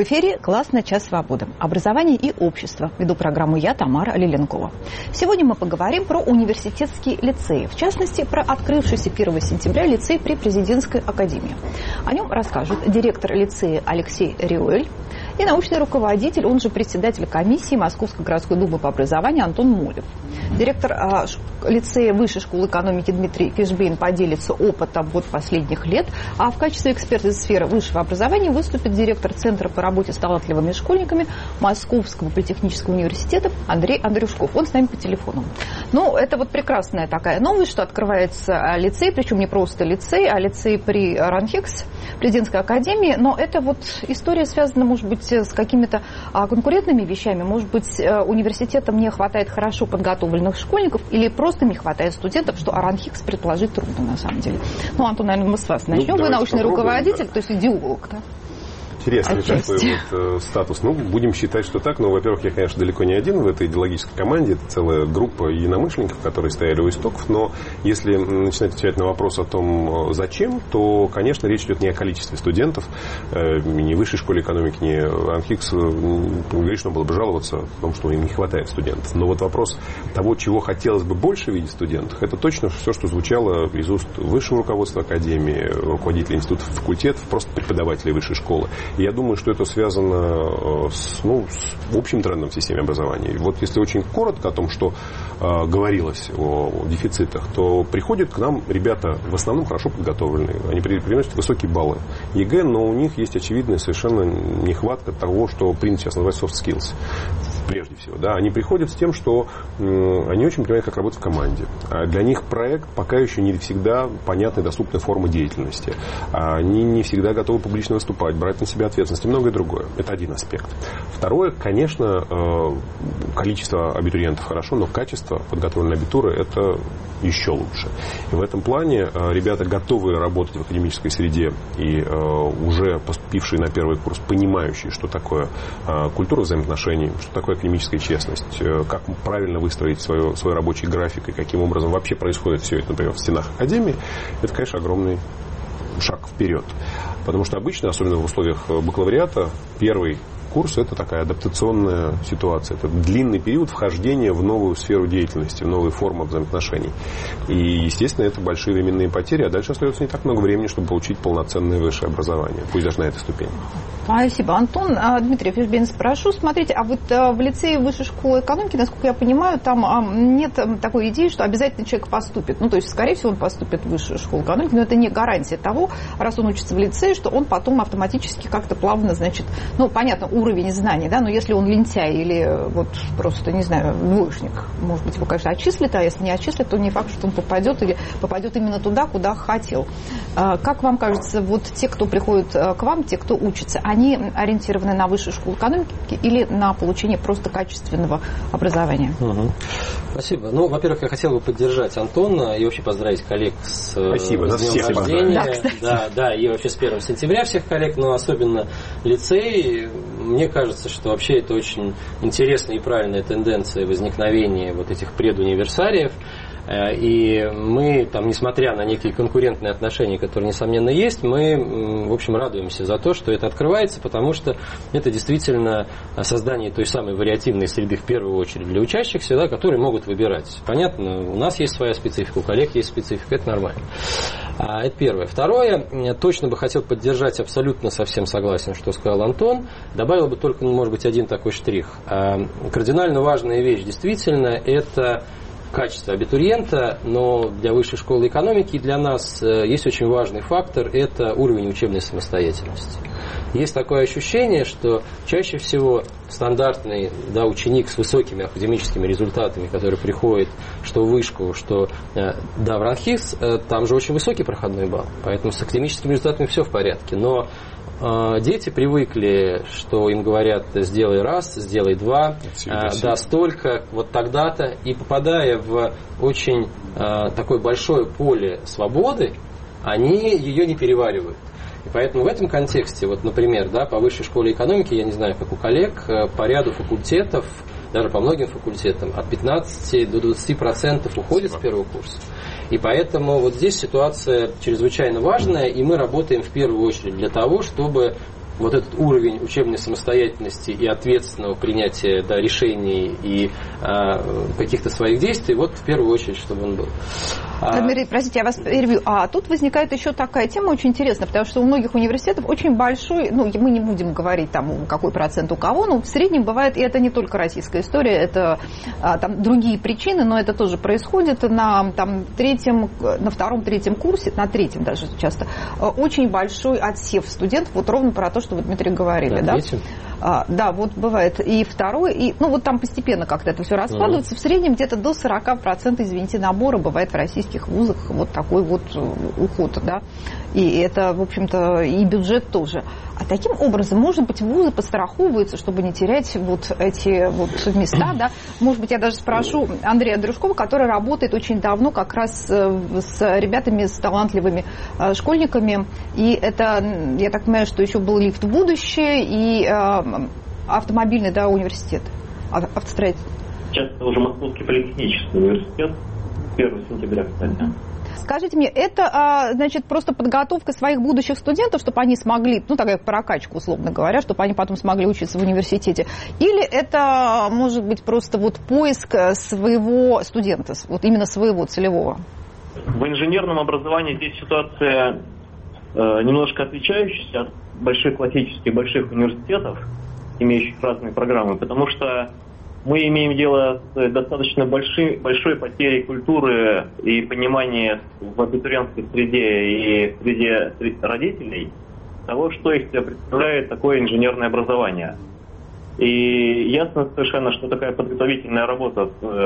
В эфире «Класс на час свободы». Образование и общество. Веду программу я, Тамара Лиленкова. Сегодня мы поговорим про университетские лицеи. В частности, про открывшийся 1 сентября лицей при Президентской академии. О нем расскажут директор лицея Алексей Риуэль и научный руководитель, он же председатель комиссии Московской городской думы по образованию Антон Молев. Директор лицея Высшей школы экономики Дмитрий Фишбейн поделится опытом последних лет, а в качестве эксперта из сферы высшего образования выступит директор Центра по работе с талантливыми школьниками Московского политехнического университета Андрей Андрюшков. Он с нами по телефону. Ну, это прекрасная такая новость, что открывается лицей, причем не просто лицей, а лицей при РАНХИКС, Президентской академии. Но это история связана, может быть, с какими-то конкурентными вещами. Может быть, университетам не хватает хорошо подготовленных школьников или просто не хватает студентов, что РАНХИКС предположить трудно на самом деле. Ну, Антон, наверное, мы с вас начнем. Вы научный руководитель, то есть идеолог, да? Интересный такой статус. Будем считать, что так. Но, во-первых, я, конечно, далеко не один в этой идеологической команде. Это целая группа единомышленников, которые стояли у истоков. Но если начинать отвечать на вопрос о том, зачем, то, конечно, речь идет не о количестве студентов. Ни в Высшей школе экономики, ни РАНХИКС грешно было бы жаловаться о том, что им не хватает студентов. Но вопрос того, чего хотелось бы больше видеть в студентах, это точно все, что звучало из уст высшего руководства академии, руководителей институтов, факультетов, просто преподавателей высшей школы. Я думаю, что это связано с общим трендом в системе образования. И если очень коротко о том, что говорилось о дефицитах, то приходят к нам ребята в основном хорошо подготовленные. Они приносят высокие баллы ЕГЭ, но у них есть очевидная совершенно нехватка того, что принято сейчас называть soft skills. Прежде всего, да, они приходят с тем, что они очень понимают, как работать в команде. А для них проект пока еще не всегда понятная, доступная форма деятельности. Они не всегда готовы публично выступать, брать на себя ответственность и многое другое. Это один аспект. Второе, конечно, количество абитуриентов хорошо, но качество подготовленной абитуры – это еще лучше. И в этом плане ребята, готовые работать в академической среде и уже поступившие на первый курс, понимающие, что такое культура взаимоотношений, что такое академическая честность, как правильно выстроить свой рабочий график и каким образом вообще происходит все это, например, в стенах академии, это, конечно, огромный шаг вперед. Потому что обычно, особенно в условиях бакалавриата, первый курс – это такая адаптационная ситуация. Это длинный период вхождения в новую сферу деятельности, в новые формы взаимоотношений. И, естественно, это большие временные потери, а дальше остается не так много времени, чтобы получить полноценное высшее образование, пусть даже на этой ступени. Спасибо, Антон. Дмитрий Фишбейн, спрошу. Смотрите, а в лицее Высшей школы экономики, насколько я понимаю, там нет такой идеи, что обязательно человек поступит. То есть, скорее всего, он поступит в Высшую школу экономики, но это не гарантия того, раз он учится в лицее, что он потом автоматически как-то плавно, понятно, уровень знаний, да, но если он лентяй или просто, не знаю, двоечник, может быть, его, конечно, отчислят, а если не отчислят, то не факт, что он попадет или попадет именно туда, куда хотел. Как вам кажется, те, кто приходит к вам, те, кто учится, они ориентированы на Высшую школу экономики или на получение просто качественного образования? Спасибо. Во-первых, я хотел бы поддержать Антона и вообще поздравить коллег с днем рождения. Да, и вообще с 1 сентября всех коллег, но особенно лицей. Мне кажется, что вообще это очень интересная и правильная тенденция возникновения этих предуниверсариев. И мы, несмотря на некие конкурентные отношения, которые, несомненно, есть, мы, в общем, радуемся за то, что это открывается, потому что это действительно создание той самой вариативной среды, в первую очередь, для учащихся, да, которые могут выбирать. Понятно, у нас есть своя специфика, у коллег есть специфика, это нормально. Это первое. Второе, я точно бы хотел поддержать, абсолютно совсем согласен, что сказал Антон, добавил бы только, может быть, один такой штрих. Кардинально важная вещь, действительно, это качество абитуриента, но для Высшей школы экономики и для нас есть очень важный фактор – это уровень учебной самостоятельности. Есть такое ощущение, что чаще всего стандартный ученик с высокими академическими результатами, который приходит что в вышку, что в РАНХИКС, там же очень высокий проходной балл, поэтому с академическими результатами все в порядке. Но дети привыкли, что им говорят: сделай раз, сделай два, да, столько, тогда-то. И попадая в очень такое большое поле свободы, они ее не переваривают. И поэтому в этом контексте, например, по Высшей школе экономики, я не знаю, как у коллег, по ряду факультетов, даже по многим факультетам, от 15 до 20% уходит с первого курса. И поэтому здесь ситуация чрезвычайно важная, и мы работаем в первую очередь для того, чтобы вот этот уровень учебной самостоятельности и ответственного принятия решений и каких-то своих действий, вот в первую очередь, чтобы он был. Дмитрий, простите, я вас перебью. А тут возникает еще такая тема очень интересная, потому что у многих университетов очень большой, мы не будем говорить там, какой процент у кого, но в среднем бывает, и это не только российская история, это там другие причины, но это тоже происходит на втором-третьем курсе, на третьем даже часто, очень большой отсев студентов, вот ровно про то, что вы, Дмитрий, говорили. Да, вот бывает. И второй, и вот там постепенно как-то это все раскладывается. В среднем где-то до 40%, извините, набора бывает в российских вузах вот такой вот уход, да. И это, в общем-то, и бюджет тоже. А таким образом, может быть, вузы подстраховываются, чтобы не терять вот эти вот места, да. Может быть, я даже спрошу Андрея Дружкова, который работает очень давно как раз с ребятами, с талантливыми школьниками. И это, я так понимаю, что еще был лифт в будущее и автомобильный, да, университет, автостроитель. Сейчас это уже Московский политехнический университет, 1 сентября, кстати. Скажите мне, это, значит, просто подготовка своих будущих студентов, чтобы они смогли, такая прокачка, условно говоря, чтобы они потом смогли учиться в университете? Или это, может быть, просто вот поиск своего студента, вот именно своего целевого? В инженерном образовании здесь ситуация немножко отличающаяся от больших классических больших университетов, имеющих разные программы, потому что мы имеем дело с достаточно большой потерей культуры и понимания в абитуриентской среде и среде родителей того, что из себя представляет такое инженерное образование. И ясно совершенно, что такая подготовительная работа,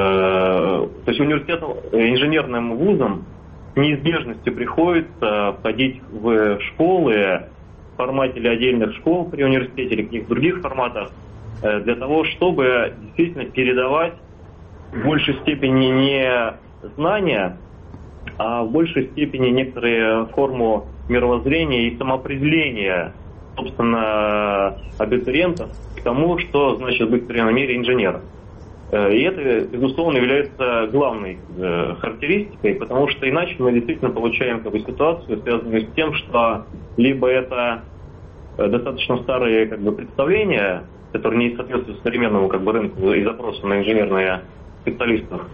то есть университетам, инженерным вузам с неизбежностью приходится входить в школы в формате или отдельных школ при университете или каких-то других форматах, для того, чтобы действительно передавать в большей степени не знания, а в большей степени некоторые форму мировоззрения и самоопределения, собственно, абитуриентов к тому, что значит быть, в современном мире, инженером. И это, безусловно, является главной характеристикой, потому что иначе мы действительно получаем ситуацию, связанную с тем, что либо это достаточно старые представления, которые не соответствуют современному рынку и запросу на инженерные специалистов,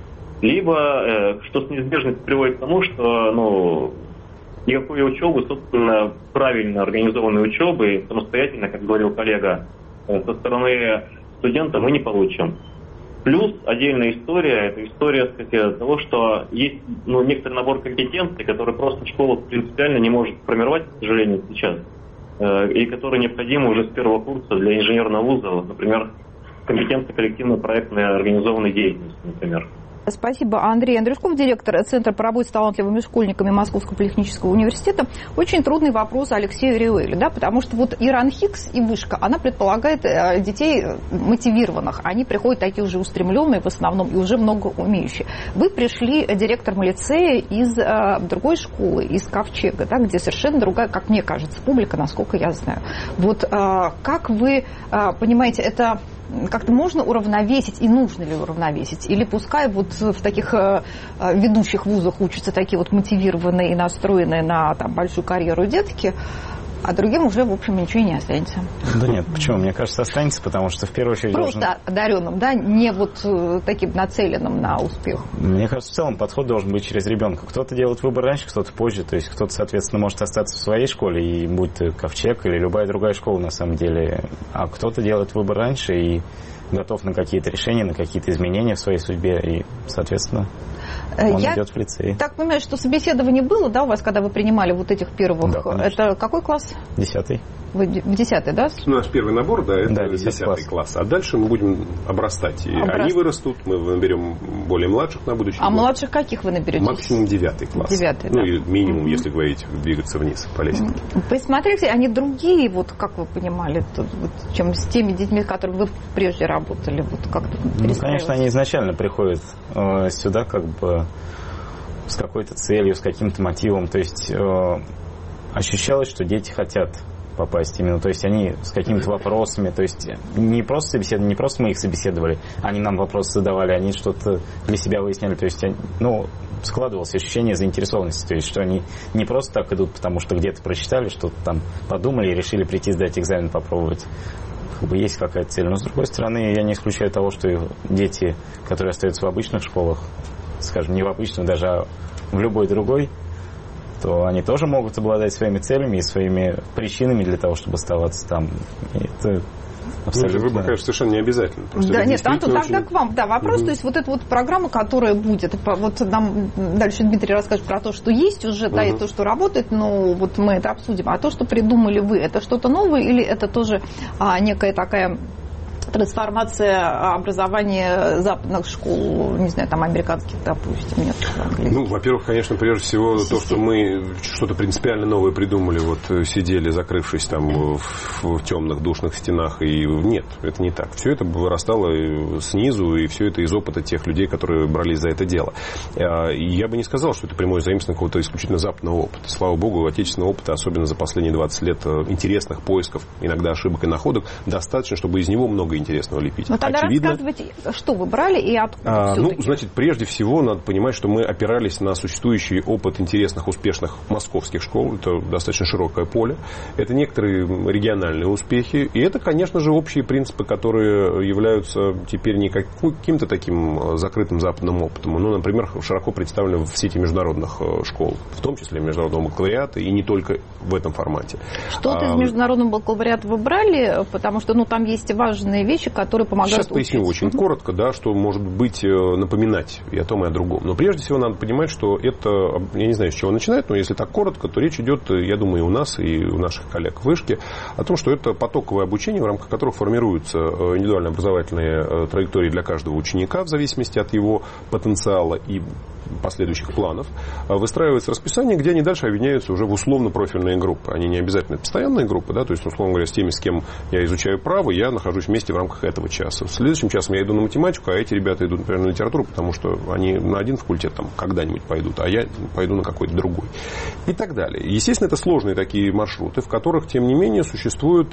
либо что с неизбежностью приводит к тому, что никакой учебы, собственно, правильно организованной учебы, самостоятельно, как говорил коллега, со стороны студента мы не получим. Плюс отдельная история, это история, сказать, того, что есть некоторый набор компетенций, который просто школа принципиально не может формировать, к сожалению, сейчас, и которые необходимы уже с первого курса для инженерного вуза, например, компетенция коллективно-проектной организованной деятельности, например. Спасибо. Андрей Андрюшков, директор Центра по работе с талантливыми школьниками Московского политехнического университета. Очень трудный вопрос Алексею Риуэлю, да, потому что вот ИРАНХИКС и вышка, она предполагает детей мотивированных. Они приходят такие уже устремленные в основном и уже много умеющие. Вы пришли директором лицея из другой школы, из Ковчега, да, где совершенно другая, как мне кажется, публика, насколько я знаю. Вот как вы понимаете, это как-то можно уравновесить и нужно ли уравновесить? Или пускай вот в таких ведущих вузах учатся такие вот мотивированные и настроенные на большую карьеру детки, а другим уже, в общем, ничего и не останется. Да нет, почему? Мне кажется, останется, потому что в первую очередь просто одаренным, да, не вот таким нацеленным на успех. Мне кажется, в целом подход должен быть через ребенка. Кто-то делает выбор раньше, кто-то позже, то есть кто-то, соответственно, может остаться в своей школе, и будь то Ковчег или любая другая школа, на самом деле, а кто-то делает выбор раньше и готов на какие-то решения, на какие-то изменения в своей судьбе, и, соответственно, он идет в лицей. Так понимаю, что собеседование было, да, у вас, когда вы принимали вот этих первых? Да, это какой класс? 10-й. Вы в 10-й, да? Наш первый набор, да, это 10-й класс. А дальше мы будем обрастать. И они вырастут, мы наберем более младших на будущее. А младших каких вы наберете? Максимум 9-й класс. 9-й, да. И минимум, если говорить, двигаться вниз по лестнице. Посмотрите, они другие, вот как вы понимали, чем с теми детьми, с которыми вы прежде работали. Вот как-то конечно, они изначально приходят сюда с какой-то целью, с каким-то мотивом. То есть ощущалось, что дети хотят попасть именно. То есть они с какими-то вопросами, то есть не просто собеседовали, не просто мы их собеседовали, они нам вопросы задавали, они что-то для себя выясняли. То есть, складывалось ощущение заинтересованности, то есть что они не просто так идут, потому что где-то прочитали, что-то там подумали и решили прийти сдать экзамен, попробовать. Есть какая-то цель. Но, с другой стороны, я не исключаю того, что дети, которые остаются в обычных школах, скажем, не в обычном, даже а в любой другой, то они тоже могут обладать своими целями и своими причинами для того, чтобы оставаться там. И это абсолютно... Выбор, конечно, совершенно не обязательно. Да, нет, Антон, тогда к вам вопрос. То есть вот эта вот программа, которая будет, вот нам дальше Дмитрий расскажет про то, что есть уже, да, и то, что работает, но вот мы это обсудим. А то, что придумали вы, это что-то новое или это тоже некая такая трансформация образования западных школ, не знаю, там американских, допустим, нет? Во-первых, конечно, прежде всего то, что мы что-то принципиально новое придумали, вот сидели, закрывшись там в темных душных стенах, и нет, это не так. Все это вырастало снизу, и все это из опыта тех людей, которые брались за это дело. И я бы не сказал, что это прямое заимствование какого-то исключительно западного опыта. Слава богу, отечественного опыта, особенно за последние 20 лет интересных поисков, иногда ошибок и находок, достаточно, чтобы из него много интересного лепить. Но тогда рассказывайте, что вы брали и откуда значит, прежде всего, надо понимать, что мы опирались на существующий опыт интересных, успешных московских школ. Это достаточно широкое поле. Это некоторые региональные успехи. И это, конечно же, общие принципы, которые являются теперь не каким-то таким закрытым западным опытом. Например, широко представлены в сети международных школ, в том числе международного бакалавриата, и не только в этом формате. Что-то из международного бакалавриата вы брали, потому что там есть важные вещи, которые помогают. Сейчас поясню очень коротко, да, что может быть напоминать и о том, и о другом. Но прежде всего надо понимать, что это, я не знаю, с чего начинать, но если так коротко, то речь идет, я думаю, и у нас, и у наших коллег в Вышке, о том, что это потоковое обучение, в рамках которого формируются индивидуально образовательные траектории для каждого ученика в зависимости от его потенциала и последующих планов, выстраивается расписание, где они дальше объединяются уже в условно-профильные группы. Они не обязательно постоянные группы, да, то есть, условно говоря, с теми, с кем я изучаю право, я нахожусь вместе в рамках этого часа. В следующем часом я иду на математику, а эти ребята идут, например, на литературу, потому что они на один факультет там когда-нибудь пойдут, а я пойду на какой-то другой. И так далее. Естественно, это сложные такие маршруты, в которых, тем не менее, существует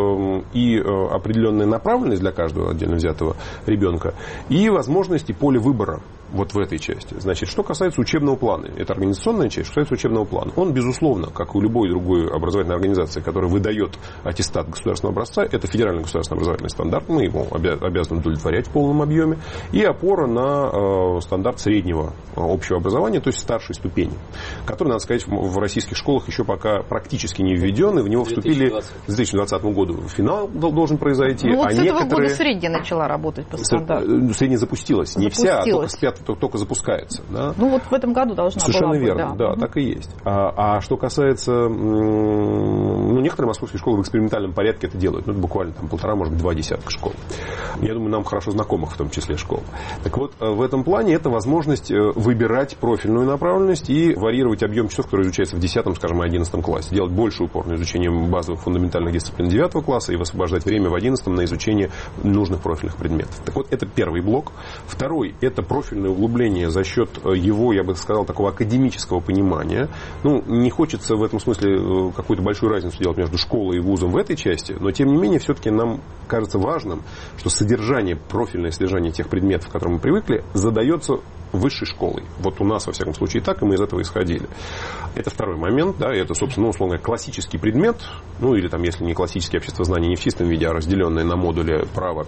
и определенная направленность для каждого отдельно взятого ребенка, и возможности поля выбора вот в этой части. Значит, что касается учебного плана, это организационная часть, что касается учебного плана, он, безусловно, как и у любой другой образовательной организации, которая выдает аттестат государственного образца, это федеральный государственный образовательный стандарт, мы его обязаны удовлетворять в полном объеме, и опора на стандарт среднего общего образования, то есть старшей ступени, который, надо сказать, в российских школах еще пока практически не введен, и в него вступили к 2020 году. Финал должен произойти. Вот с этого года средняя начала работать по стандарту. Средняя запустилась. Не вся, а только запускается. Да? Вот в этом году должна Совершенно была быть. Совершенно верно, да, так и есть. А что касается... некоторые московские школы в экспериментальном порядке это делают. Это буквально там 1,5, может быть, 2 десятка школ. Я думаю, нам хорошо знакомых в том числе школ. Так вот, в этом плане это возможность выбирать профильную направленность и варьировать объем часов, который изучается в 10, скажем, и 11 классе. Делать больше упор на изучение базовых фундаментальных дисциплин 9 класса и высвобождать время в 11 на изучение нужных профильных предметов. Так вот, это первый блок. Второй – это профильное углубление за счет его, я бы сказал, такого академического понимания. Не хочется в этом смысле какую-то большую разницу делать между школой и вузом в этой части, но, тем не менее, все-таки нам кажется важным, что содержание, профильное содержание тех предметов, к которым мы привыкли, задается высшей школой. Вот у нас, во всяком случае, так, и мы из этого исходили. Это второй момент, да, это, собственно, условно, классический предмет, или там, если не классический обществознание, не в чистом виде, а разделенное на модули право,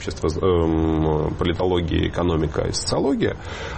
политология, экономика и социология,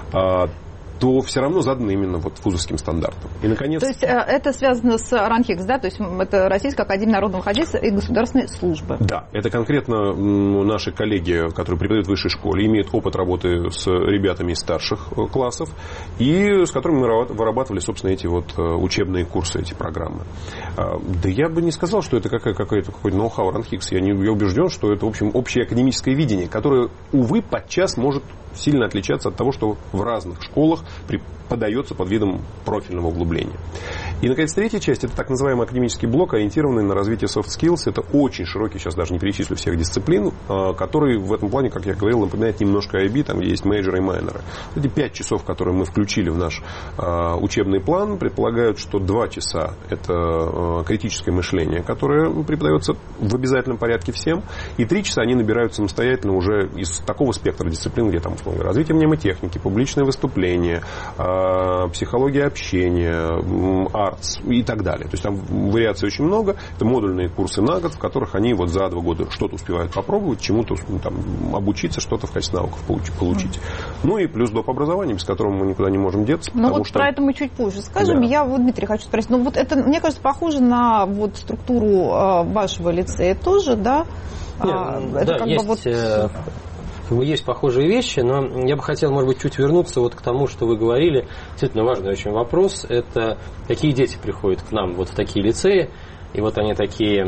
то все равно задано именно вузовским стандартом. И, наконец... То есть это связано с РАНХИКС, да? То есть это Российская академия народного хозяйства и государственной службы. Да, это конкретно наши коллеги, которые преподают в высшей школе, имеют опыт работы с ребятами из старших классов, и с которыми мы вырабатывали, собственно, эти учебные курсы, эти программы. Да я бы не сказал, что это какой-то ноу-хау РАНХИКС. Я убежден, что это, в общем, общее академическое видение, которое, увы, подчас может сильно отличаться от того, что в разных школах преподается под видом профильного углубления. И, наконец, третья часть – это так называемый академический блок, ориентированный на развитие soft skills. Это очень широкий, сейчас даже не перечислю всех дисциплин, который в этом плане, как я говорил, напоминает немножко IB, там есть мейджоры и майнеры. Эти 5 часов, которые мы включили в наш учебный план, предполагают, что 2 часа – это критическое мышление, которое преподается в обязательном порядке всем, и 3 часа они набирают самостоятельно уже из такого спектра дисциплин, где там условно, развитие мнемотехники, публичное выступление, психология общения, артс и так далее. То есть там вариаций очень много. Это модульные курсы на год, в которых они вот за 2 года что-то успевают попробовать, чему-то там, обучиться, что-то в качестве навыков получить. Ну и плюс доп. Образование, без которого мы никуда не можем деться. Ну вот что... про это мы чуть позже скажем. Да. Я вот, Дмитрий, хочу спросить. Ну вот это, мне кажется, похоже на вот структуру вашего лицея тоже, да? Это да, как есть, бы вот... есть похожие вещи, но я бы хотел, может быть, чуть вернуться вот к тому, что вы говорили. Действительно важный очень вопрос. Это какие дети приходят к нам вот в такие лицеи. И вот они такие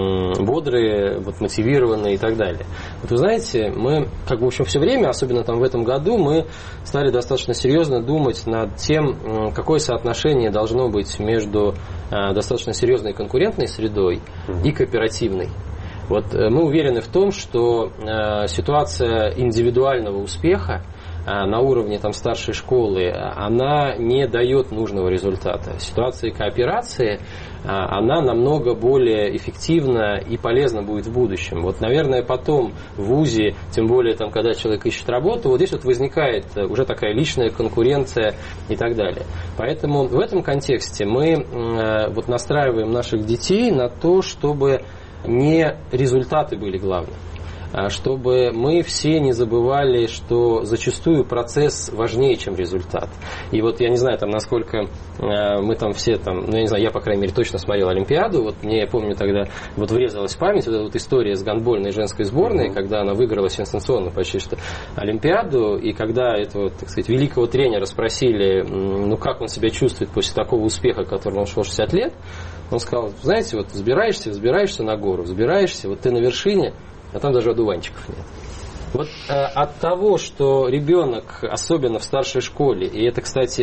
бодрые, вот мотивированные и так далее. Вот вы знаете, мы, как бы, в общем, все время, особенно там в этом году, мы стали достаточно серьезно думать над тем, какое соотношение должно быть между достаточно серьезной конкурентной средой и кооперативной. Вот мы уверены в том, что ситуация индивидуального успеха на уровне там, старшей школы, она не дает нужного результата. Ситуация кооперации, она намного более эффективна и полезна будет в будущем. Вот, наверное, потом в ВУЗе, тем более, там, когда человек ищет работу, вот здесь вот возникает уже такая личная конкуренция и так далее. Поэтому в этом контексте мы вот настраиваем наших детей на то, чтобы не результаты были главным, чтобы мы все не забывали, что зачастую процесс важнее, чем результат. И вот я не знаю, там, насколько мы там все, там, ну, я не знаю, я, по крайней мере, точно смотрел Олимпиаду. Вот мне, я помню, тогда вот врезалась в память вот эта вот история с гандбольной женской сборной, когда она выиграла сенсационно почти что Олимпиаду, и когда этого, так сказать, великого тренера спросили, ну, как он себя чувствует после такого успеха, которому он шел 60 лет, он сказал, знаете, вот взбираешься на гору, взбираешься, вот ты на вершине, а там даже одуванчиков нет. Вот от того, что ребенок, особенно в старшей школе, и это, кстати,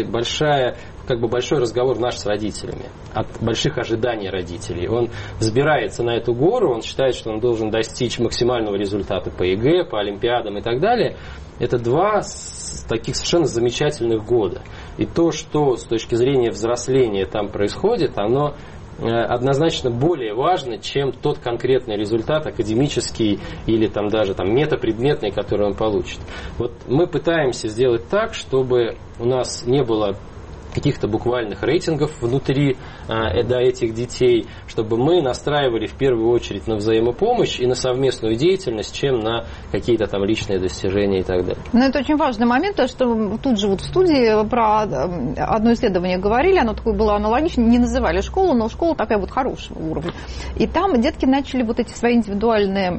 большой разговор наш с родителями, от больших ожиданий родителей, он взбирается на эту гору, он считает, что он должен достичь максимального результата по ЕГЭ, по Олимпиадам и так далее. Это 2 таких совершенно замечательных года. И то, что с точки зрения взросления там происходит, оно однозначно более важно, чем тот конкретный результат академический или там даже там метапредметный, который он получит. Вот мы пытаемся сделать так, чтобы у нас не было каких-то буквальных рейтингов внутри этих детей, чтобы мы настраивали в первую очередь на взаимопомощь и на совместную деятельность, чем на какие-то там личные достижения и так далее. Но это очень важный момент, то, что тут же вот в студии про одно исследование говорили, оно такое было аналогично, не называли школу, но школа такая вот хорошего уровня. И там детки начали вот эти свои индивидуальные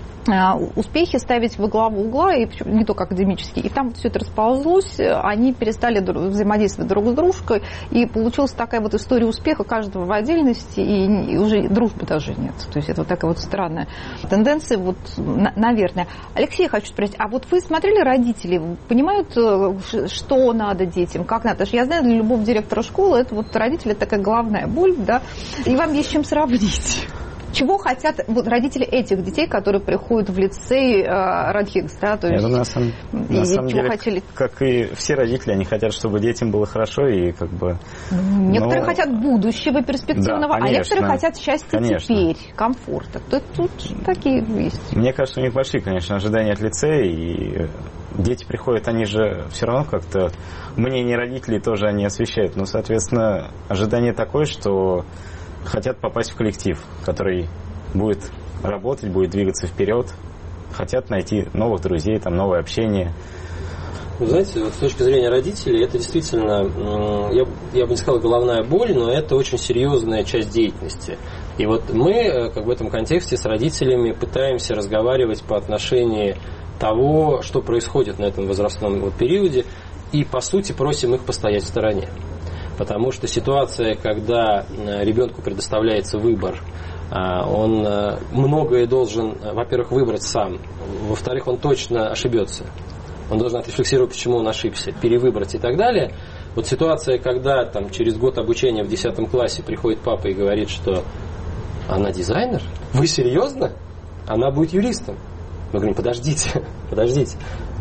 успехи ставить во главу угла, и не только академические. И там все это расползлось, они перестали взаимодействовать друг с дружкой, и получилась такая вот история успеха каждого в отдельности, и уже дружбы даже нет. То есть это вот такая вот странная тенденция, вот, наверное. Алексей, я хочу спросить, а вот вы смотрели, родители понимают, что надо детям, как надо? Потому что я знаю, для любого директора школы это вот родители такая главная боль, да, и вам есть чем сравнить. Чего хотят вот родители этих детей, которые приходят в лицей Радхигс, да? То есть, на самом деле, хотели... как и все родители, они хотят, чтобы детям было хорошо и как бы... Некоторые хотят будущего перспективного, да, конечно, а некоторые хотят счастья теперь, комфорта. Тут такие есть. Мне кажется, у них большие, конечно, ожидания от лицея, и дети приходят, они же все равно как-то... Мнение родителей тоже они освещают, но, соответственно, ожидание такое, что... хотят попасть в коллектив, который будет работать, будет двигаться вперед, хотят найти новых друзей, там, новое общение. Вы знаете, вот с точки зрения родителей, это действительно, я бы не сказал головная боль, но это очень серьезная часть деятельности. И вот мы, как в этом контексте, с родителями пытаемся разговаривать по отношению того, что происходит на этом возрастном периоде, и, по сути, просим их постоять в стороне. Потому что ситуация, когда ребенку предоставляется выбор, он многое должен, во-первых, выбрать сам, во-вторых, он точно ошибется. Он должен отрефлексировать, почему он ошибся, перевыбрать и так далее. Вот ситуация, когда там, через год обучения в 10 классе приходит папа и говорит, что она дизайнер? Вы серьезно? Она будет юристом. Мы говорим, подождите.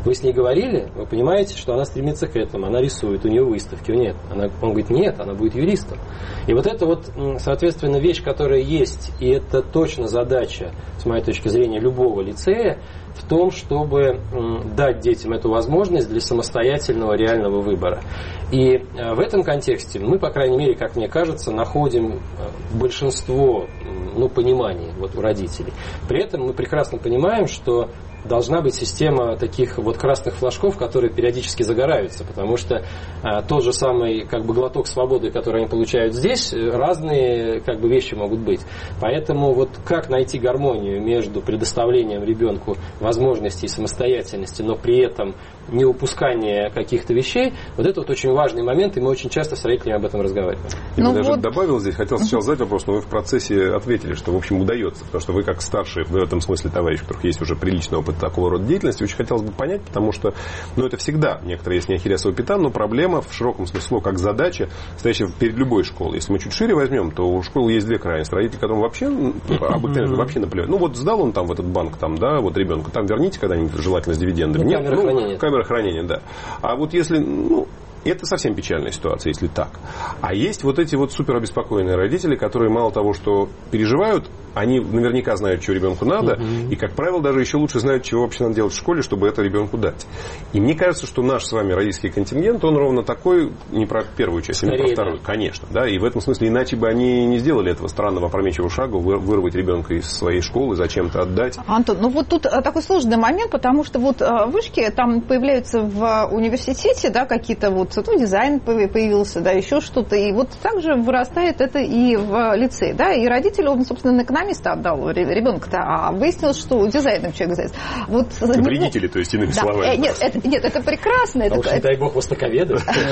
Вы с ней говорили, вы понимаете, что она стремится к этому, она рисует, у нее выставки, нет. Он говорит, нет, она будет юристом. И вот это вот, соответственно, вещь, которая есть, и это точно задача, с моей точки зрения, любого лицея, в том, чтобы дать детям эту возможность для самостоятельного реального выбора. И в этом контексте мы, по крайней мере, как мне кажется, находим большинство пониманий у родителей. При этом мы прекрасно понимаем, что должна быть система таких вот красных флажков, которые периодически загораются, потому что тот же самый глоток свободы, который они получают здесь, разные вещи могут быть. Поэтому как найти гармонию между предоставлением ребенку возможностей самостоятельности, но при этом не упускание каких-то вещей, это очень важный момент, и мы очень часто с родителями об этом разговариваем. Я даже добавил здесь, хотел сначала задать вопрос, но вы в процессе ответили, что, в общем, удается, потому что вы, как старший в этом смысле товарищ, у которых есть уже приличный опыт такого рода деятельности, очень хотелось бы понять, потому что, это всегда, некоторые есть не ахиллесова пята, но проблема в широком смысле слова, как задача, стоящая перед любой школой. Если мы чуть шире возьмем, то у школы есть две крайности. Родители, которым вообще, обыкновенно, вообще наплевать. Сдал он в этот банк, ребенку, верните когда-нибудь, желательно с дивидендами. Нет, камера хранения, да. А если, это совсем печальная ситуация, если так. А есть эти супер обеспокоенные родители, которые мало того, что переживают, они наверняка знают, что ребенку надо, и, как правило, даже еще лучше знают, чего вообще надо делать в школе, чтобы это ребенку дать. И мне кажется, что наш с вами родительский контингент, он ровно такой, не про первую часть, а про вторую. Конечно, да, и в этом смысле иначе бы они не сделали этого странного опрометчивого шага, вырвать ребенка из своей школы, зачем-то отдать. Антон, тут такой сложный момент, потому что вышки там появляются в университете, да, какие-то дизайн появился, да, еще что-то, и также вырастает это и в лицее, да, и родители, он, собственно, на экономиста отдал ребенка-то, а выяснилось, что дизайном человек занимается. Вредители, то есть, иными словами. Нет, это прекрасно. Не дай бог востоковеды.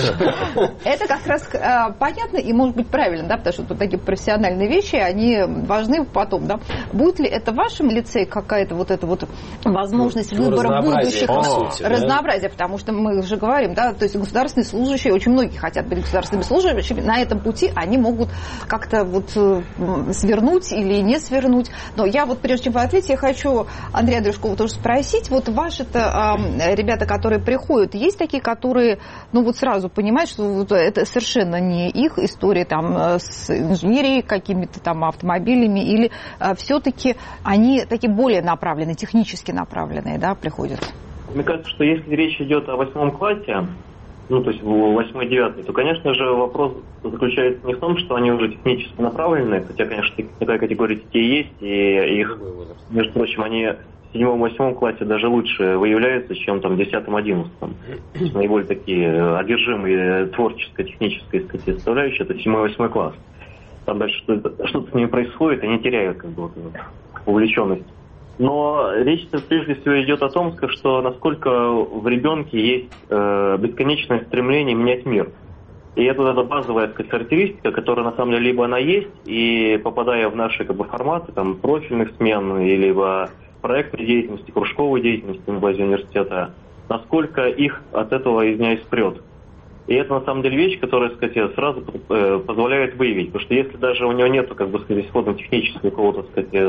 Это как раз понятно и может быть правильно, да, потому что такие профессиональные вещи, они важны потом, да. Будет ли это в вашем лицее какая-то эта возможность выбора будущих? Разнообразие, потому что мы же говорим, да, то есть государственные служащие, очень многие хотят быть государственными служащими, на этом пути они могут как-то свернуть или не свернуть. Но я прежде чем вы ответите, я хочу Андрея Андрюшкова тоже спросить, ваши-то ребята, которые приходят, есть такие, которые, сразу понимают, что это совершенно не их история с инженерией, какими-то автомобилями, или все-таки они такие более направленные, технически направленные, да, приходят? Мне кажется, что если речь идет о 8 классе, то есть 8-9, то, конечно же, вопрос заключается не в том, что они уже технически направлены, хотя, конечно, такая категория детей есть, и их, между прочим, они в 7-8 классе даже лучше выявляются, чем в 10-11. Наиболее такие одержимые творческой, технической составляющей, это 7-8 класс. Там дальше что-то с ними происходит, они теряют увлеченность. Но речь прежде всего идет о том, что насколько в ребенке есть бесконечное стремление менять мир. И это базовая характеристика, которая на самом деле либо она есть, и попадая в наши форматы профильных смен, либо проектной деятельности, кружковой деятельности на базе университета, насколько их от этого, извиняюсь, прет. И это на самом деле вещь, которая, сразу позволяет выявить. Потому что если даже у него нет, исходно-технического какого-то,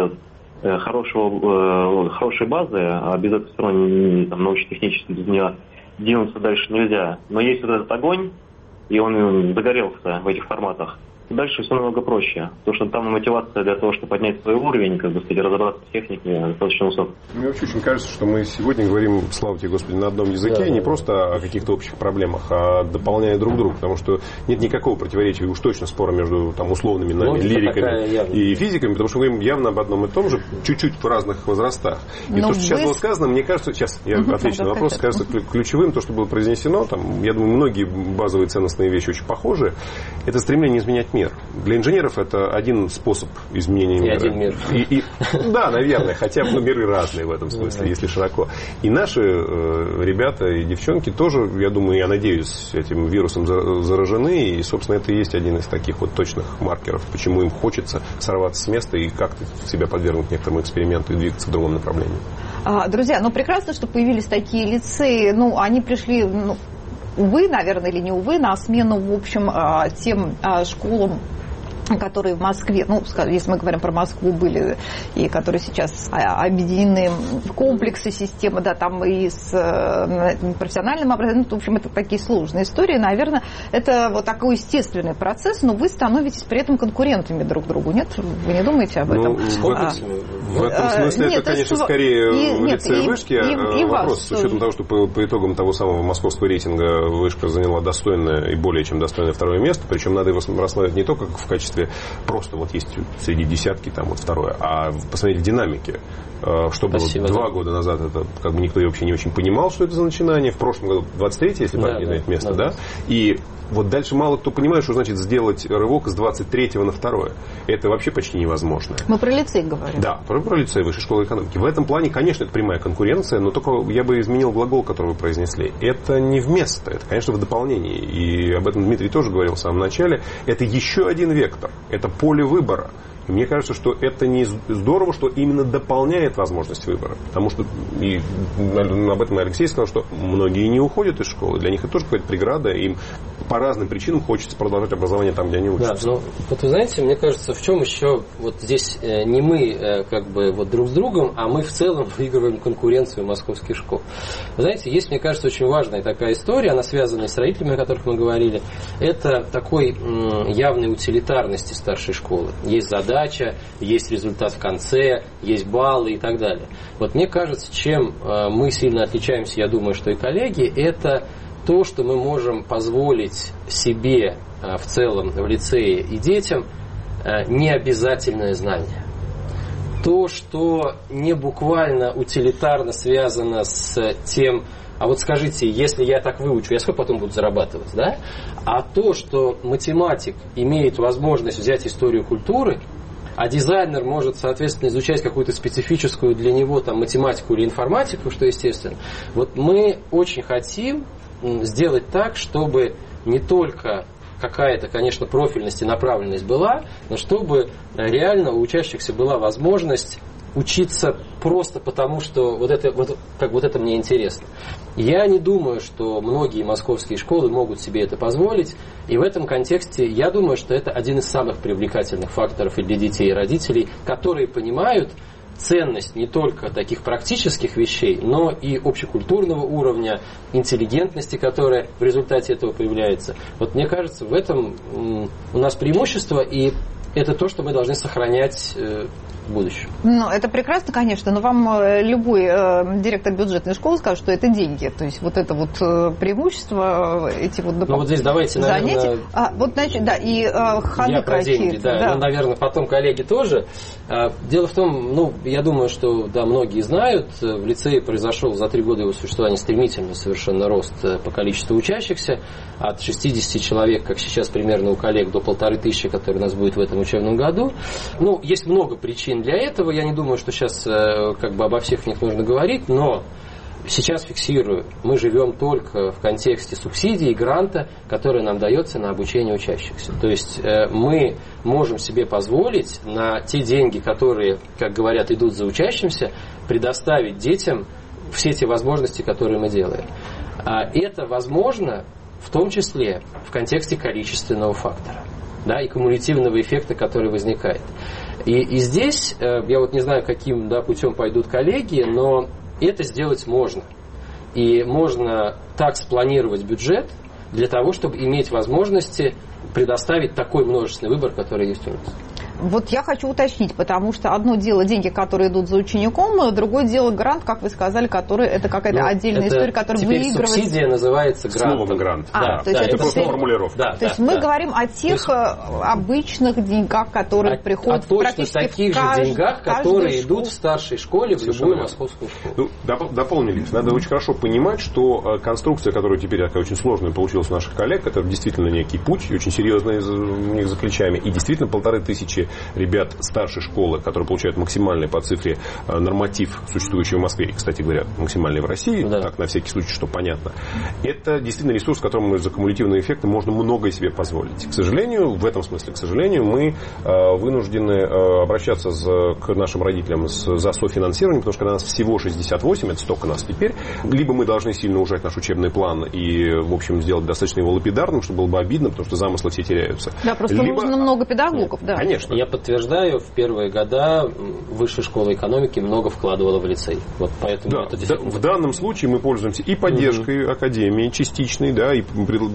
хорошей базы, а без этого все равно научно-технически без нее двинуться дальше нельзя. Но есть этот огонь, и он загорелся в этих форматах, дальше все намного проще. Потому что там мотивация для того, чтобы поднять свой уровень, разобраться с техникой, достаточно высокая. Мне вообще очень кажется, что мы сегодня говорим, слава тебе, Господи, на одном языке, не просто о каких-то общих проблемах, а дополняя друг друга, потому что нет никакого противоречия, уж точно спора между условными нами лириками и физиками, потому что мы говорим явно об одном и том же, чуть-чуть в разных возрастах. И то, что сейчас было сказано, мне кажется, сейчас я отвечу на вопрос, кажется ключевым, то, что было произнесено, я думаю, многие базовые ценностные вещи очень похожи, это стремление изменять мир. Для инженеров это один способ изменения мира. Один мир. Да, наверное, хотя бы миры разные в этом смысле, если широко. И наши ребята и девчонки тоже, я думаю, я надеюсь, этим вирусом заражены. И, собственно, это и есть один из таких точных маркеров, почему им хочется сорваться с места и как-то себя подвергнуть некоторому эксперименту и двигаться в другом направлении. Друзья, прекрасно, что появились такие лицеи. Они пришли... увы, наверное, или не увы, на смену, в общем, тем школам, которые в Москве, ну, если мы говорим про Москву, были, и которые сейчас объединены в комплексы системы, да, там и с профессиональным образованием, в общем, это такие сложные истории, наверное, это вот такой естественный процесс, но вы становитесь при этом конкурентами друг другу, нет? Вы не думаете об этом? В этом смысле это, конечно, скорее лицей вышки, вопрос с учетом того, что по итогам того самого московского рейтинга вышка заняла достойное и более чем достойное второе место, причем надо его рассматривать не только как в качестве просто вот есть среди десятки там вот второе, а посмотреть динамики. Что было 2 года назад, это как бы никто вообще не очень понимал, что это за начинание. В прошлом году 23-й, если память не имеет место, да? И вот дальше мало кто понимает, что значит сделать рывок с 23-го на 2-е. Это вообще почти невозможно. Мы про лицей говорим. Да, про лицей Высшей школы экономики. В этом плане, конечно, это прямая конкуренция, но только я бы изменил глагол, который вы произнесли. Это не вместо, это, конечно, в дополнении. И об этом Дмитрий тоже говорил в самом начале. Это еще один вектор. Это поле выбора. И мне кажется, что это не здорово, что именно дополняет возможность выбора. Потому что, и об этом Алексей сказал, что многие не уходят из школы. Для них это тоже какая-то преграда. Им по разным причинам хочется продолжать образование там, где они учатся. Да, но вот вы знаете, мне кажется, в чем еще вот здесь не мы как бы вот друг с другом, а мы в целом выигрываем конкуренцию московских школ. Вы знаете, есть, мне кажется, очень важная такая история, она связана с родителями, о которых мы говорили. Это такой явной утилитарности старшей школы. Есть задача, есть результат в конце, есть баллы и так далее. Вот мне кажется, чем мы сильно отличаемся, я думаю, что и коллеги, это то, что мы можем позволить себе в целом в лицее и детям необязательное знание. То, что не буквально утилитарно связано с тем, а вот скажите, если я так выучу, я сколько потом буду зарабатывать, да? А то, что математик имеет возможность взять историю культуры, а дизайнер может, соответственно, изучать какую-то специфическую для него там, математику или информатику, что естественно. Вот мы очень хотим сделать так, чтобы не только какая-то, конечно, профильность и направленность была, но чтобы реально у учащихся была возможность учиться просто потому, что вот это мне интересно. Я не думаю, что многие московские школы могут себе это позволить, и в этом контексте я думаю, что это один из самых привлекательных факторов и для детей, и родителей, которые понимают ценность не только таких практических вещей, но и общекультурного уровня, интеллигентности, которая в результате этого появляется. Вот мне кажется, в этом у нас преимущество, и это то, что мы должны сохранять в будущем. Ну, это прекрасно, конечно, но вам любой директор бюджетной школы скажет, что это деньги. То есть вот это вот преимущество, эти вот дополнительные вот здесь давайте, занятия. Вот, значит, да, и ходы какие-то. Да. Ну, наверное, потом коллеги тоже. Дело в том, я думаю, что да, многие знают, в лицее произошел за 3 года его существования стремительный совершенно рост по количеству учащихся. От 60 человек, как сейчас примерно у коллег, до 1500, которые у нас будет в этом учебном году. Есть много причин для этого. Я не думаю, что сейчас как бы обо всех них нужно говорить, но сейчас фиксирую, мы живем только в контексте субсидий и гранта, который нам дается на обучение учащихся. То есть мы можем себе позволить на те деньги, которые, как говорят, идут за учащимся, предоставить детям все те возможности, которые мы делаем. Это возможно в том числе в контексте количественного фактора, да, и кумулятивного эффекта, который возникает. И здесь, я вот не знаю, каким путем пойдут коллеги, но это сделать можно. И можно так спланировать бюджет для того, чтобы иметь возможности предоставить такой множественный выбор, который есть у нас. Вот я хочу уточнить, потому что одно дело деньги, которые идут за учеником, другое дело грант, как вы сказали, который это какая-то отдельная история, которая выигрывается. Субсидия называется грантом. Словом грант. То есть это просто формулировка. То есть мы говорим о тех обычных деньгах, которые приходят практически таких же деньгах, которые идут в старшей школе, в любую московскую школу. Дополнились. Надо очень хорошо понимать, что конструкция, которая теперь такая очень сложная получилась у наших коллег, это действительно некий путь, очень серьезный у них за плечами, и действительно 1500 или ребят старшей школы, которые получают максимальный по цифре норматив, существующий в Москве, и, кстати говоря, максимальный в России, так на всякий случай, что понятно, это действительно ресурс, которым из-за кумулятивного эффекта можно многое себе позволить. К сожалению, в этом смысле, мы вынуждены обращаться к нашим родителям за софинансированием, потому что когда нас всего 68, это столько нас теперь, либо мы должны сильно ужать наш учебный план и, в общем, сделать достаточно его лапидарным, чтобы было бы обидно, потому что замыслы все теряются. Да, просто нужно много педагогов, да. Конечно. Я подтверждаю, в первые года Высшая школа экономики много вкладывала в лицей. Вот поэтому да, это действительно... В данном случае мы пользуемся и поддержкой академии частичной, да, и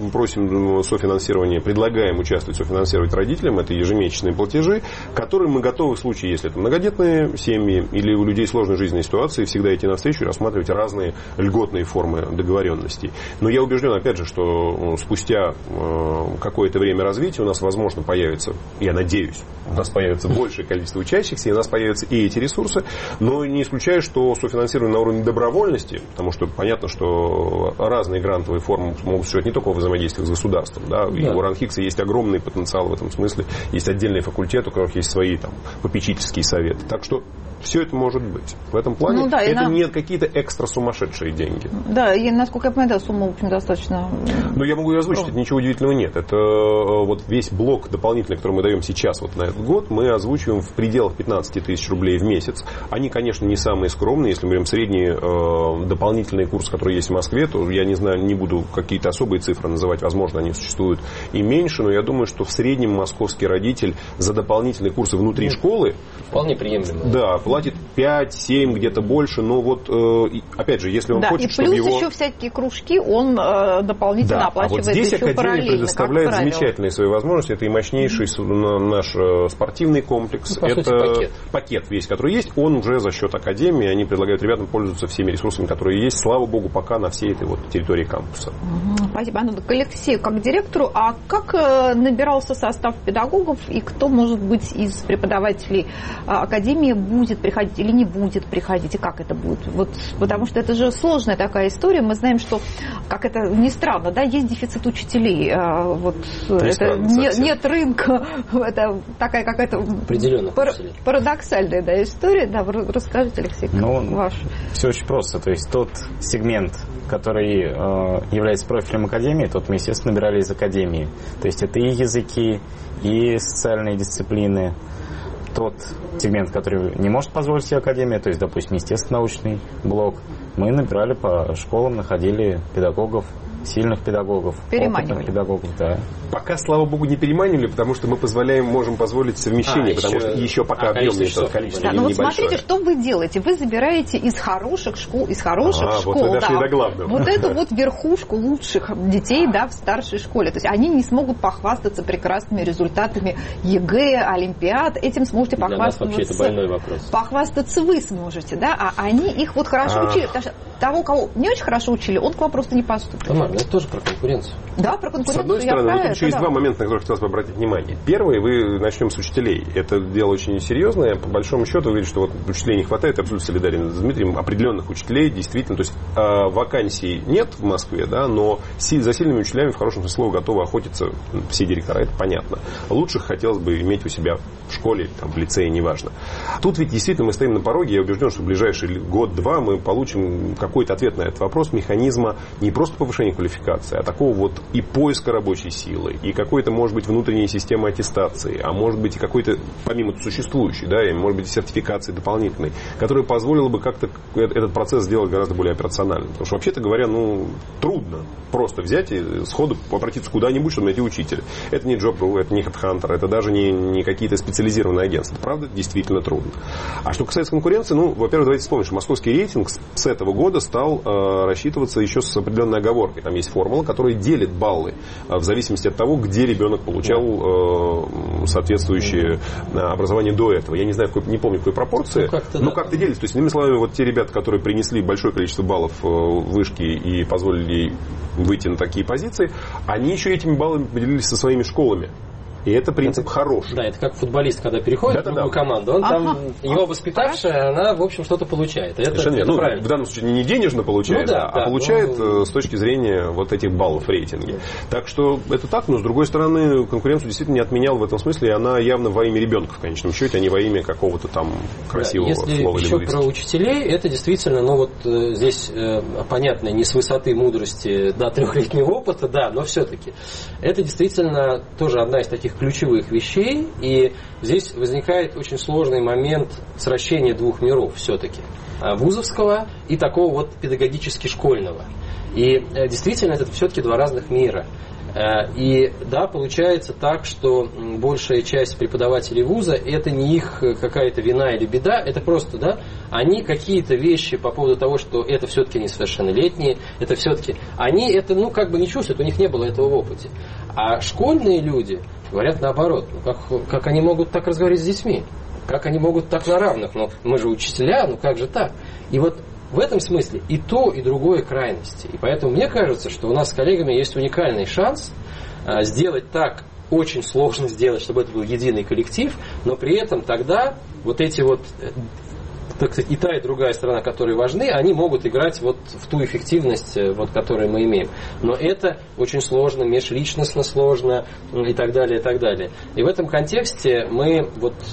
просим софинансирование, предлагаем участвовать, софинансировать родителям, это ежемесячные платежи, которые мы готовы в случае, если это многодетные семьи или у людей сложной жизненной ситуации, всегда идти навстречу и рассматривать разные льготные формы договоренностей. Но я убежден, опять же, что спустя какое-то время развития у нас, возможно, появится, я надеюсь, у нас появится большее количество учащихся, и у нас появятся и эти ресурсы, но не исключаю, что софинансирование на уровне добровольности, потому что понятно, что разные грантовые формы могут существовать не только во взаимодействии с государством, да, и у РАНХИКСа есть огромный потенциал в этом смысле, есть отдельные факультеты, у которых есть свои там попечительские советы, так что все это может быть. В этом плане это не какие-то экстра сумасшедшие деньги. Да, и, насколько я понимаю, сумма, в общем, достаточно... Но я могу ее озвучить, это ничего удивительного нет. Это вот весь блок дополнительный, который мы даем сейчас вот на этот год, мы озвучиваем в пределах 15 тысяч рублей в месяц. Они, конечно, не самые скромные. Если мы берем средние дополнительные курсы, которые есть в Москве, то я не знаю, не буду какие-то особые цифры называть. Возможно, они существуют и меньше, но я думаю, что в среднем московский родитель за дополнительные курсы внутри школы... Вполне приемлемо. Да, платит 5-7, где-то больше, но вот, опять же, если он хочет, чтобы его... и плюс еще всякие кружки он дополнительно оплачивает. А вот здесь академия предоставляет замечательные свои возможности. Это и мощнейший наш спортивный комплекс. Это пакет весь, который есть, он уже за счет академии, они предлагают ребятам пользоваться всеми ресурсами, которые есть, слава богу, пока на всей этой вот территории кампуса. Спасибо. К Алексею, как директору, а как набирался состав педагогов и кто, может быть, из преподавателей академии будет приходить или не будет приходить, и как это будет? Вот, потому что это же сложная такая история. Мы знаем, что, как это ни странно, да, есть дефицит учителей. Вот, это нет рынка. Это такая какая-то парадоксальная история. Да, расскажите, Алексей, ваш. Все очень просто. То есть тот сегмент, который является профилем академии, тот мы, естественно, набирали из академии. То есть это и языки, и социальные дисциплины. Тот сегмент, который не может позволить себе академия, то есть, допустим, естественно-научный блок, мы набирали по школам, находили педагогов, сильных педагогов, опытных педагогов, да. Пока, слава богу, не переманивали, потому что мы можем позволить совмещение, потому что еще пока объемное количество небольшое. Вот смотрите, что вы делаете. Вы забираете из хороших школ, вот вы дошли до главного. Вот эту вот верхушку лучших детей, да, в старшей школе. То есть они не смогут похвастаться прекрасными результатами ЕГЭ, Олимпиад. Этим сможете похвастаться. Для нас вообще это больной вопрос. Похвастаться вы сможете, да, а они их вот хорошо учили. Потому что того, кого не очень хорошо учили, он к вам просто не поступит. Тамара, это тоже про конкуренцию. Да, про конкуренцию. С одной стороны, тут еще есть два момента, на которые хотелось бы обратить внимание. Первый, вы начнем с учителей. Это дело очень серьезное. По большому счету, вы видите, что вот учителей не хватает. Я абсолютно солидарен с Дмитрием. Определенных учителей действительно, то есть вакансий нет в Москве, да, но за сильными учителями в хорошем смысле слова готовы охотиться все директора, это понятно. Лучших хотелось бы иметь у себя в школе, там, в лицее, неважно. Тут ведь действительно мы стоим на пороге. Я убежден, что в ближайший год-два мы получим какой-то ответ на этот вопрос механизма не просто повышения квалификации, а такого вот и поиска рабочей силы, и какой-то, может быть, внутренней системы аттестации, а может быть и какой-то, помимо существующей, да, и может быть сертификации дополнительной, которая позволила бы как-то этот процесс сделать гораздо более операциональным. Потому что, вообще-то говоря, трудно просто взять и сходу обратиться куда-нибудь, чтобы найти учителя. Это не Job.ru, это не HeadHunter, это даже не какие-то специализированные агентства. Это, правда, действительно трудно. А что касается конкуренции, во-первых, давайте вспомним, что московский рейтинг с этого года стал рассчитываться еще с определенной оговоркой. Там есть формула, которая делит баллы в зависимости от того, где ребенок получал соответствующее образование до этого. Я не знаю, не помню, в какой пропорции, как-то делится. То есть, иными словами, вот те ребята, которые принесли большое количество баллов вышки и позволили ей выйти на такие позиции, они еще этими баллами поделились со своими школами. И это принцип хороший. Да, это как футболист, когда переходит в другую команду, он там, его воспитавшая, она, в общем, что-то получает. Это правильно. В данном случае не денежно получает, а получает с точки зрения вот этих баллов в рейтинге. Так что это так, но с другой стороны, конкуренцию действительно не отменял в этом смысле, и она явно во имя ребенка в конечном счете, а не во имя какого-то там красивого слова или Если еще про учителей, это действительно, здесь понятно, не с высоты мудрости до 3-летнего опыта, но все-таки. Это действительно тоже одна из таких ключевых вещей, и здесь возникает очень сложный момент сращения двух миров все-таки. Вузовского и такого вот педагогически школьного. И действительно, это все-таки два разных мира. И получается так, что большая часть преподавателей вуза это не их какая-то вина или беда, это просто, они какие-то вещи по поводу того, что это все-таки несовершеннолетние, это все-таки, они это, не чувствуют, у них не было этого в опыте. А школьные люди говорят наоборот, как они могут так разговаривать с детьми, как они могут так на равных, мы же учителя, как же так? И вот в этом смысле и то, и другое крайности. И поэтому мне кажется, что у нас с коллегами есть уникальный шанс сделать так, очень сложно сделать, чтобы это был единый коллектив, но при этом тогда вот эти так сказать, и та, и другая сторона, которые важны, они могут играть в ту эффективность, которую мы имеем. Но это очень сложно, межличностно сложно и так далее, и так далее. И в этом контексте мы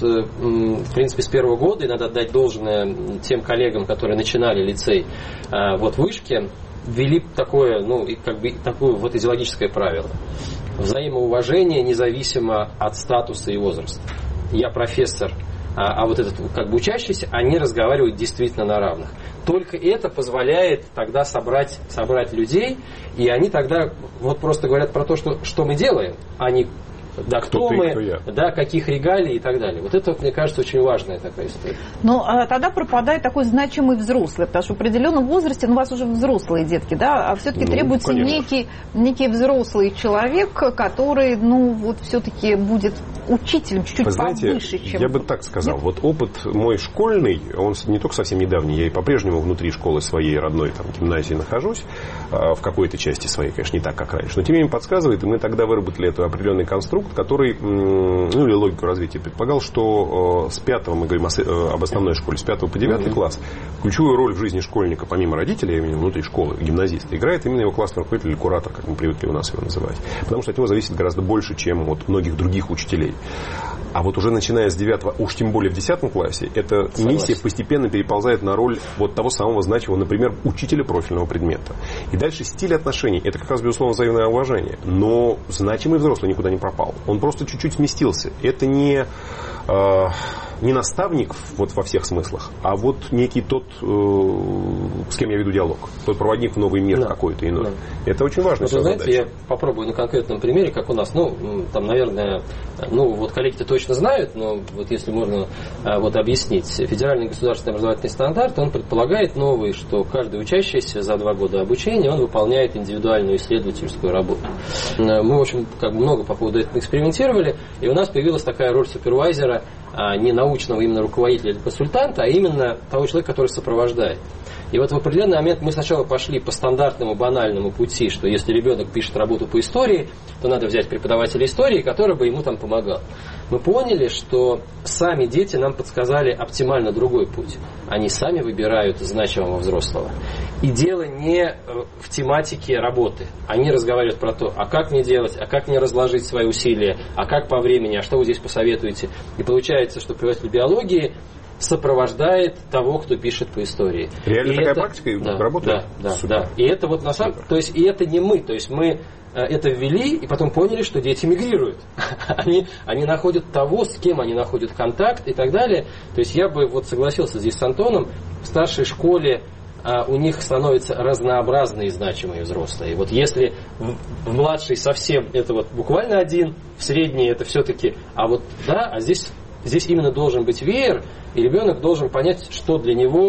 в принципе, с первого года, и надо отдать должное тем коллегам, которые начинали лицей в вышке, ввели такое, такое идеологическое правило. Взаимоуважение независимо от статуса и возраста. Я профессор, а этот учащийся, они разговаривают действительно на равных. Только это позволяет тогда собрать людей, и они тогда просто говорят про то, что мы делаем, а не кто мы, каких регалий и так далее. Это, мне кажется, очень важная такая история. Но тогда пропадает такой значимый взрослый, потому что в определенном возрасте, у вас уже взрослые детки, а все-таки требуется некий взрослый человек, который, все-таки будет учителем чуть-чуть повыше, чем... Я бы так сказал. Опыт мой школьный, он не только совсем недавний, я и по-прежнему внутри школы своей родной гимназии нахожусь, в какой-то части своей, конечно, не так, как раньше, но тем не менее подсказывает, и мы тогда выработали эту определенный конструкт, который, или логику развития предполагал, что с 5, мы говорим об основной школе, с 5 по 9 класс, ключевую роль в жизни школьника, помимо родителей, именно внутри школы, гимназиста, играет именно его классный руководитель или куратор, как мы привыкли у нас его называть. Потому что от него зависит гораздо больше, чем от многих других учителей. А уже начиная с 9, уж тем более в 10 классе, эта миссия постепенно переползает на роль того самого значимого, например, учителя профильного предмета. И дальше стиль отношений, это как раз, безусловно, взаимное уважение. Но значимый взрослый никуда не пропал. Он просто чуть-чуть сместился. Это не наставник во всех смыслах, а некий тот, с кем я веду диалог. Тот проводник в новый мир какой-то иной. Да. Это очень важно. Знаете, я попробую на конкретном примере, как у нас, наверное, коллеги-то точно знают, но если можно объяснить. Федеральный государственный образовательный стандарт, он предполагает новый, что каждый учащийся за 2 года обучения, он выполняет индивидуальную исследовательскую работу. Мы, в общем, много по поводу этого экспериментировали, и у нас появилась такая роль супервайзера, не научного именно руководителя или консультанта, а именно того человека, который сопровождает. И в определенный момент мы сначала пошли по стандартному банальному пути, что если ребенок пишет работу по истории, то надо взять преподавателя истории, который бы ему помогал. Мы поняли, что сами дети нам подсказали оптимально другой путь. Они сами выбирают значимого взрослого. И дело не в тематике работы. Они разговаривают про то, а как мне делать, а как мне разложить свои усилия, а как по времени, а что вы здесь посоветуете. И получается, что преподаватель биологии сопровождает того, кто пишет по истории. Реально такая практика работает? Да. И это на самом деле, то есть и это не мы, то есть мы это ввели и потом поняли, что дети мигрируют. Они находят того, с кем они находят контакт и так далее. То есть я бы согласился здесь с Антоном, в старшей школе у них становятся разнообразные значимые взрослые. Если в младшей совсем это буквально один, в средней это все-таки, здесь именно должен быть веер, и ребенок должен понять, что для него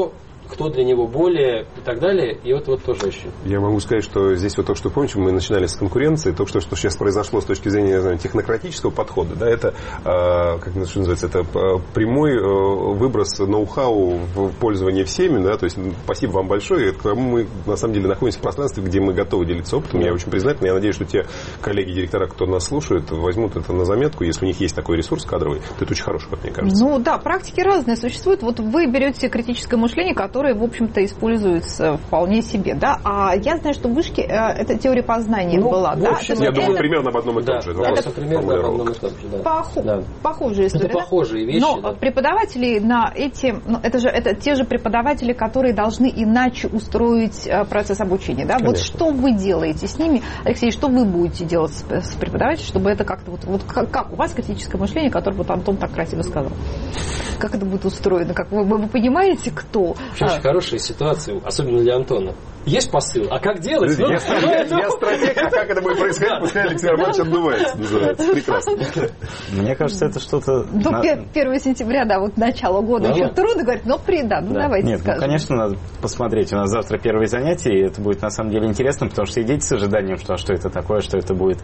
кто для него более и так далее. И вот тоже очень. Я могу сказать, что здесь вот только что, помните, мы начинали с конкуренции, только что сейчас произошло с точки зрения, я знаю, технократического подхода, да, это, как это называется, это прямой выброс ноу-хау в пользование всеми, да, то есть спасибо вам большое, мы на самом деле находимся в пространстве, где мы готовы делиться опытом, я очень признателен, я надеюсь, что те коллеги-директора, кто нас слушает, возьмут это на заметку, если у них есть такой ресурс кадровый, то это очень хороший, как мне кажется. Ну да, практики разные существуют, вот вы берете критическое мышление, которое, в общем-то, используется вполне себе, да, а я знаю, что в вышке это теория познания была, да? Я думаю, примерно об одном и том же. Это примерно об одном и том же, да. Похожая история, это похожие вещи. Но преподаватели на эти, это те же преподаватели, которые должны иначе устроить процесс обучения, да? Вот что вы делаете с ними, Алексей, что вы будете делать с преподавателем, чтобы это как-то, вот как у вас критическое мышление, которое вот Антон так красиво сказал? Как это будет устроено? Как вы понимаете, кто? Очень хорошая ситуация, особенно для Антона. Есть посыл, а как делать? Я стратег, а как это будет происходить, пускай Алексей Романович отдувается, называется. Прекрасно. Мне кажется, это что-то... До 1 сентября, да, вот начало года еще трудно говорить, но давайте Нет, скажем. Конечно, надо посмотреть. У нас завтра первые занятия, и это будет на самом деле интересно, потому что идите с ожиданием, что это такое, что это будет.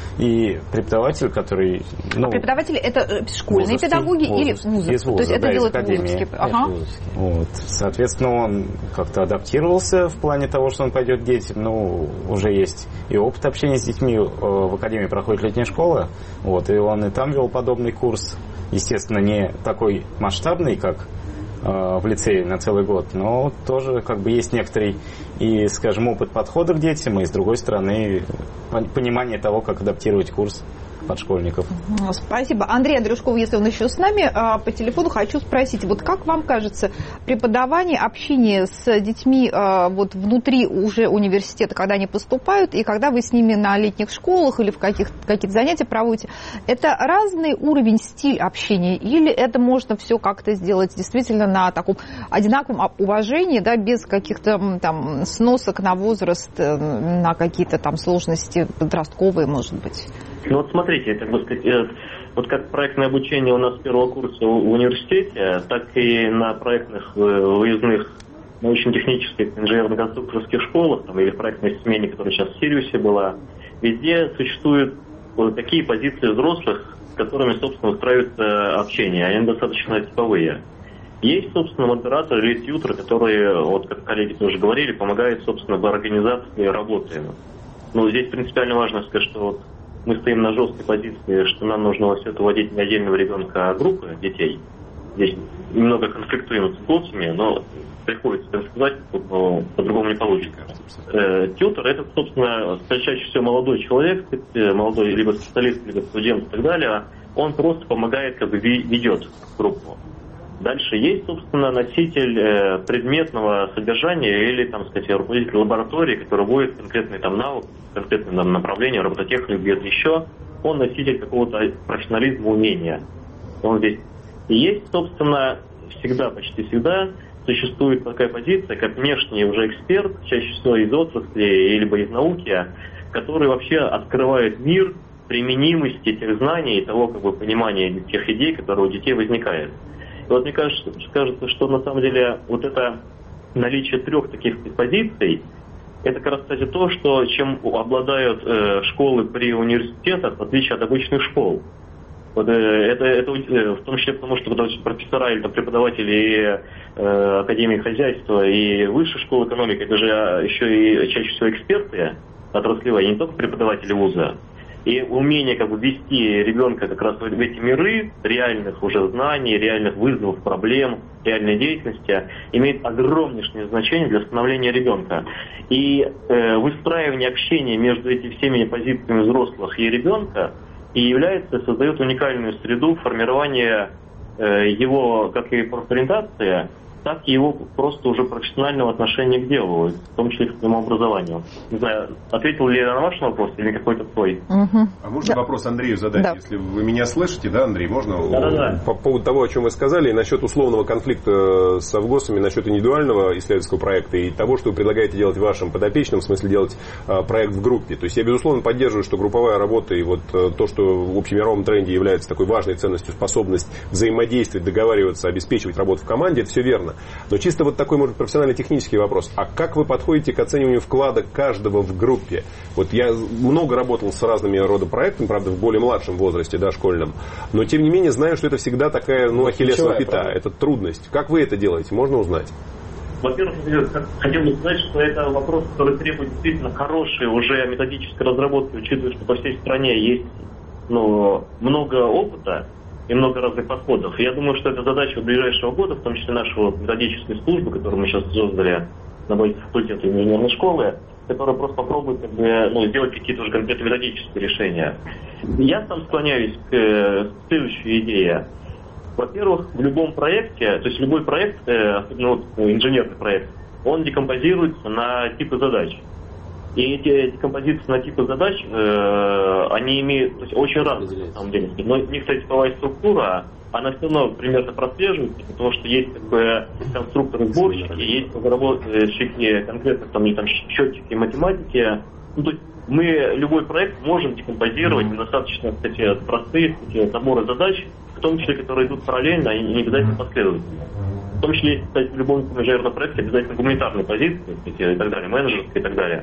И преподаватель, который... преподаватели это школьные педагоги или вузовские? То есть это делают вузовские. Ага. Вот. Соответственно, он как-то адаптировался в плане того, что он пойдет к детям. Уже есть и опыт общения с детьми. В академии проходит летняя школа. Вот, и он и там вел подобный курс. Естественно, не такой масштабный, как в лицее на целый год, но тоже есть некоторый и, скажем, опыт подхода к детям, и, с другой стороны, понимание того, как адаптировать курс под школьников. Спасибо. Андрей Андрюшков, если он еще с нами, по телефону хочу спросить, вот как вам кажется, преподавание, общение с детьми вот внутри уже университета, когда они поступают, и когда вы с ними на летних школах или в какие-то занятия проводите, это разный уровень, стиль общения, или это можно все как-то сделать действительно на таком одинаковом уважении, да, без каких-то там сносок на возраст, на какие-то там сложности подростковые, может быть? Ну вот смотрите, вот как проектное обучение у нас с первого курса в университете, так и на проектных выездных научно-технических инженерно-конструкторских школах, или в проектной смене, которая сейчас в Сириусе была, везде существуют вот такие позиции взрослых, с которыми, собственно, устраивается общение. Они достаточно типовые. Есть, собственно, модератор или тьютер, который, вот как коллеги тоже говорили, помогает, собственно, в организации работы. Здесь принципиально важно сказать, что вот мы стоим на жесткой позиции, что нам нужно во все это вводить не отдельного ребенка, а группы детей. Здесь немного конфликтуем с гости, но приходится это сказать, по-другому не получится. Тьютер – это, собственно, чаще всего молодой человек, молодой либо специалист, либо студент и так далее. Он просто помогает, ведет группу. Дальше есть, собственно, носитель предметного содержания или, руководитель лаборатории, который будет конкретный навык, конкретное направление, робототехника, где-то еще. Он носитель какого-то профессионализма, умения. Он здесь. И есть, собственно, почти всегда существует такая позиция, как внешний уже эксперт, чаще всего из отрасли либо из науки, который вообще открывает мир применимости этих знаний и того понимания тех идей, которые у детей возникают. И вот мне кажется, что на самом деле вот это наличие 3 таких позиций, это как раз, кстати, то, чем обладают школы при университетах, в отличие от обычных школ. Вот это в том числе потому, что профессора или преподаватели Академии хозяйства и высшей школы экономики, это же еще и чаще всего эксперты отраслевые, не только преподаватели вуза. И умение ввести ребенка как раз в эти миры реальных уже знаний, реальных вызовов, проблем, реальной деятельности имеет огромнейшее значение для становления ребенка. И выстраивание общения между этими всеми позициями взрослых и ребенка создает уникальную среду формирования его как и профориентации, так и его просто уже профессионального отношения к делу, в том числе к своему образованию. Не знаю, ответил ли я на ваш вопрос или какой-то свой? А можно вопрос Андрею задать? Да. Если вы меня слышите, да, Андрей, можно? Да. По поводу того, о чем вы сказали, насчет условного конфликта с совгосами, насчет индивидуального исследовательского проекта и того, что вы предлагаете делать вашим подопечным, в смысле делать проект в группе. То есть я, безусловно, поддерживаю, что групповая работа и вот то, что в общемировом тренде является такой важной ценностью, способность взаимодействовать, договариваться, обеспечивать работу в команде, это все верно. Но чисто вот такой, может, профессионально-технический вопрос. А как вы подходите к оцениванию вклада каждого в группе? Вот я много работал с разными родами проектами, правда, в более младшем возрасте, да, школьном. Но, тем не менее, знаю, что это всегда такая, ахиллесова пята. Это трудность. Как вы это делаете? Можно узнать? Во-первых, хотел бы сказать, что это вопрос, который требует действительно хорошей уже методической разработки, учитывая, что по всей стране есть много опыта и много разных подходов. Я думаю, что это задача ближайшего года, в том числе нашего методической службы, которую мы сейчас создали на базе факультета инженерной школы, которая просто попробует сделать какие-то уже конкретные методические решения. Я сам склоняюсь к следующей идее. Во-первых, в любом проекте, то есть любой проект, особенно инженерный проект, он декомпозируется на типы задач. И эти декомпозиции на типы задач, они имеют, то есть очень разные на самом деле. Но у них, кстати, типовая структура, она все равно примерно прослеживается, потому что есть конструкторы-сборщики, есть разработчики конкретно счетчики и математики. То есть мы любой проект можем декомпозировать достаточно, кстати, простые наборы задач, в том числе, которые идут параллельно и не обязательно последовательно. В том числе, кстати, в любом инженерном проекте обязательно гуманитарные позиции, и так далее, менеджерские и так далее.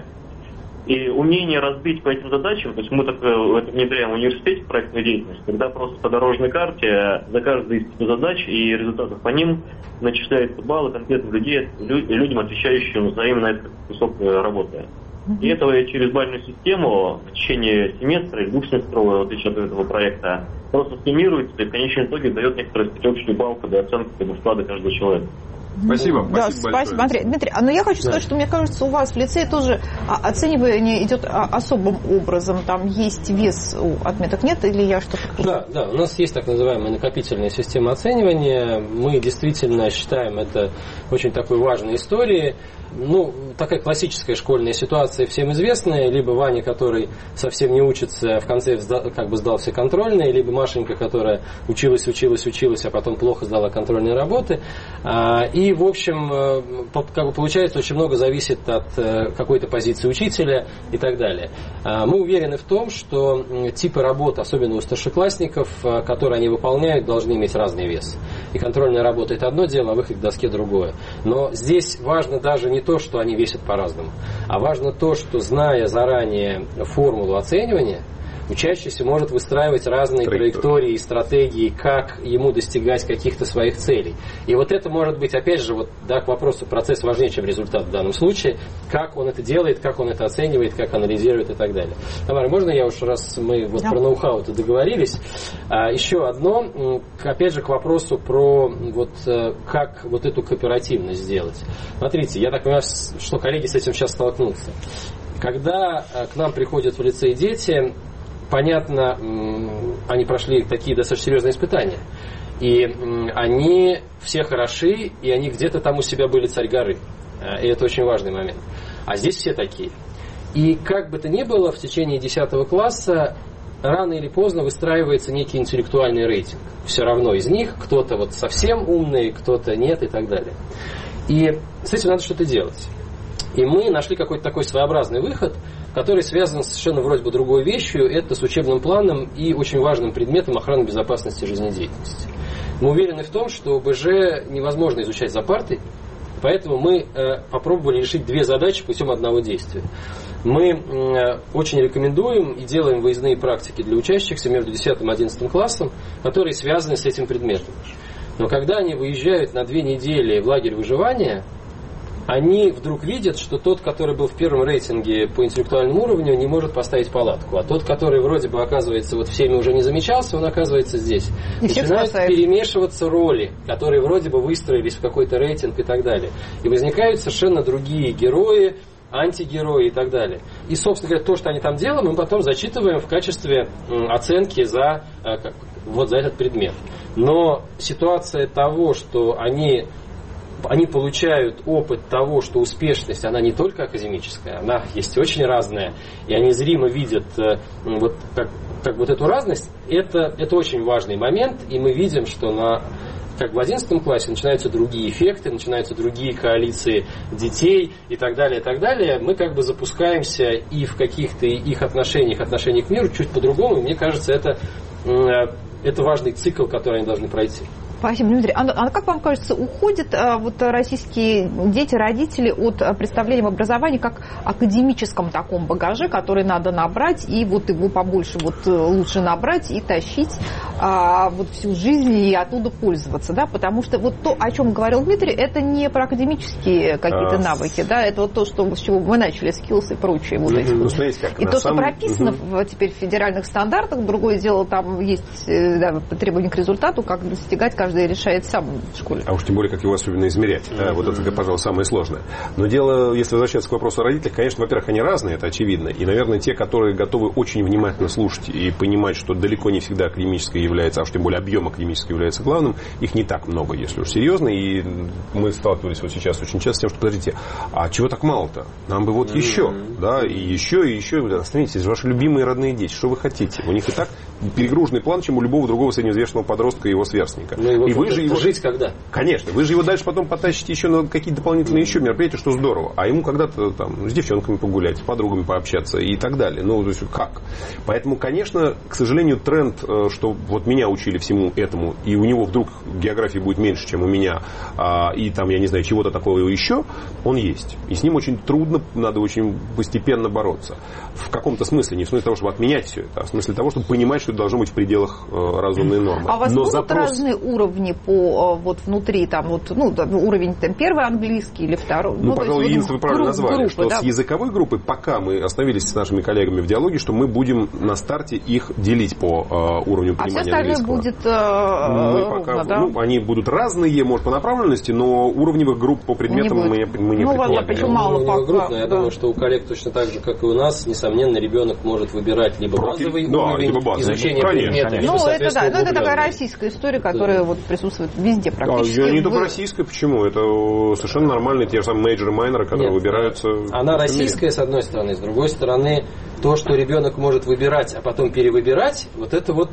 И умение разбить по этим задачам, то есть мы это внедряем в университете в проектную деятельность, когда просто по дорожной карте за каждый из этих задач и результатов по ним начисляются баллы конкретным людям, отвечающим взаимно на эту кусок работы. И это через бальную систему в течение семестра или двухсеместрового, в отличие от этого проекта, просто суммируется и в конечном итоге дает некоторую общую балку для оценки вклада каждого человека. Спасибо. Да, спасибо. Смотри, Дмитрий, но я хочу сказать, что мне кажется, у вас в лицее тоже оценивание идет особым образом. Там есть вес у отметок, нет? Или я что-то... Да, у нас есть так называемая накопительная система оценивания. Мы действительно считаем это очень такой важной историей. Такая классическая школьная ситуация всем известная. Либо Ваня, который совсем не учится, в конце сдал все контрольные, либо Машенька, которая училась, а потом плохо сдала контрольные работы. И, в общем, получается, очень много зависит от какой-то позиции учителя и так далее. Мы уверены в том, что типы работ, особенно у старшеклассников, которые они выполняют, должны иметь разный вес. И контрольная работа – это одно дело, а выход к доске – другое. Но здесь важно даже не то, что они весят по-разному, а важно то, что, зная заранее формулу оценивания, учащийся может выстраивать разные траектории и стратегии, как ему достигать каких-то своих целей. И вот это может быть, опять же, к вопросу, процесс важнее, чем результат в данном случае, как он это делает, как он это оценивает, как анализирует и так далее. Тамара, можно я раз мы про ноу-хау-то договорились, еще одно, опять же, к вопросу про как эту кооперативность сделать. Смотрите, я так понимаю, что коллеги с этим сейчас столкнутся. Когда к нам приходят в лицей дети, понятно, они прошли такие достаточно серьезные испытания. И они все хороши, и они где-то там у себя были царь горы. И это очень важный момент. А здесь все такие. И как бы то ни было, в течение 10 класса рано или поздно выстраивается некий интеллектуальный рейтинг. Все равно из них кто-то совсем умный, кто-то нет и так далее. И с этим надо что-то делать. И мы нашли какой-то такой своеобразный выход, который связан с совершенно вроде бы другой вещью, это с учебным планом и очень важным предметом охраны безопасности жизнедеятельности. Мы уверены в том, что ОБЖ невозможно изучать за партой, поэтому мы попробовали решить две задачи путем одного действия. Мы очень рекомендуем и делаем выездные практики для учащихся между 10 и 11 классом, которые связаны с этим предметом. Но когда они выезжают на 2 недели в лагерь выживания, они вдруг видят, что тот, который был в первом рейтинге по интеллектуальному уровню, не может поставить палатку. А тот, который вроде бы, оказывается, всеми уже не замечался, он оказывается здесь. И начинают перемешиваться роли, которые вроде бы выстроились в какой-то рейтинг и так далее. И возникают совершенно другие герои, антигерои и так далее. И, собственно говоря, то, что они там делают, мы потом зачитываем в качестве оценки за этот предмет. Но ситуация того, что они получают опыт того, что успешность, она не только академическая, она есть очень разная, и они зримо видят эту разность, это очень важный момент, и мы видим, что в 11 классе начинаются другие эффекты, начинаются другие коалиции детей и так далее, и так далее. Мы запускаемся и в каких-то их отношениях к миру чуть по-другому, и мне кажется, это важный цикл, который они должны пройти. Спасибо, Дмитрий. А как вам кажется, уходят вот российские дети, родители от представления об образовании как академическом таком багаже, который надо набрать, и вот его побольше вот лучше набрать и тащить вот всю жизнь и оттуда пользоваться, да? Потому что вот то, о чем говорил Дмитрий, это не про академические какие-то навыки, да? Это вот то, что, с чего мы начали, skills и прочее. Вот эти вот. И то, что прописано теперь в федеральных стандартах, другое дело, там есть требования к результату, как достигать, каждый решает сам в школе. А уж тем более, как его особенно измерять. Вот это, пожалуй, самое сложное. Но дело, если возвращаться к вопросу о родителях, конечно, во-первых, они разные, это очевидно. И, наверное, те, которые готовы очень внимательно слушать и понимать, что далеко не всегда академическое является, а уж тем более объем академический является главным, их не так много, если уж серьезно. И мы сталкивались вот сейчас очень часто с тем, что, подождите, а чего так мало-то? Нам бы вот еще, да, и еще. Остановитесь, ваши любимые родные дети, что вы хотите? У них и так перегруженный план, чем у любого другого средневзвешенного подростка и его сверстника. И вы же его жить когда? Конечно, вы же его дальше потом потащите еще на какие-то дополнительные еще мероприятия, что здорово. А ему когда-то там с девчонками погулять, с подругами пообщаться и так далее. Ну, то есть как? Поэтому, конечно, к сожалению, тренд, что вот меня учили всему этому, и у него вдруг географии будет меньше, чем у меня, и там, я не знаю, чего-то такого еще, он есть. И с ним очень трудно, надо очень постепенно бороться. В каком-то смысле, не в смысле того, чтобы отменять все это, а в смысле того, чтобы понимать, что это должно быть в пределах разумной нормы. А у вас будут разные уровни по вот внутри, там вот, ну, уровень там, первый английский или второй? Ну, пожалуй, единственное, вы правильно назвали, что да? С языковой группой пока мы остановились с нашими коллегами в диалоге, что мы будем на старте их делить по уровню понимания английского. А все остальное будет ровно, да? Они будут разные, может, по направленности, но уровневых групп по предметам мы не предполагаем. Почему мало групп, но я думаю, что у коллег точно так же, как и у нас, несомненно, ребенок может выбирать либо базовый уровень изучения предмета, либо, соответственно, это такая российская история, которая вот присутствует везде практически. Не только российская, почему? Это совершенно нормальные те же самые мейджоры и майнеры, которые выбираются. Она российская, с одной стороны, с другой стороны, то, что ребенок может выбирать, а потом перевыбирать, вот это вот...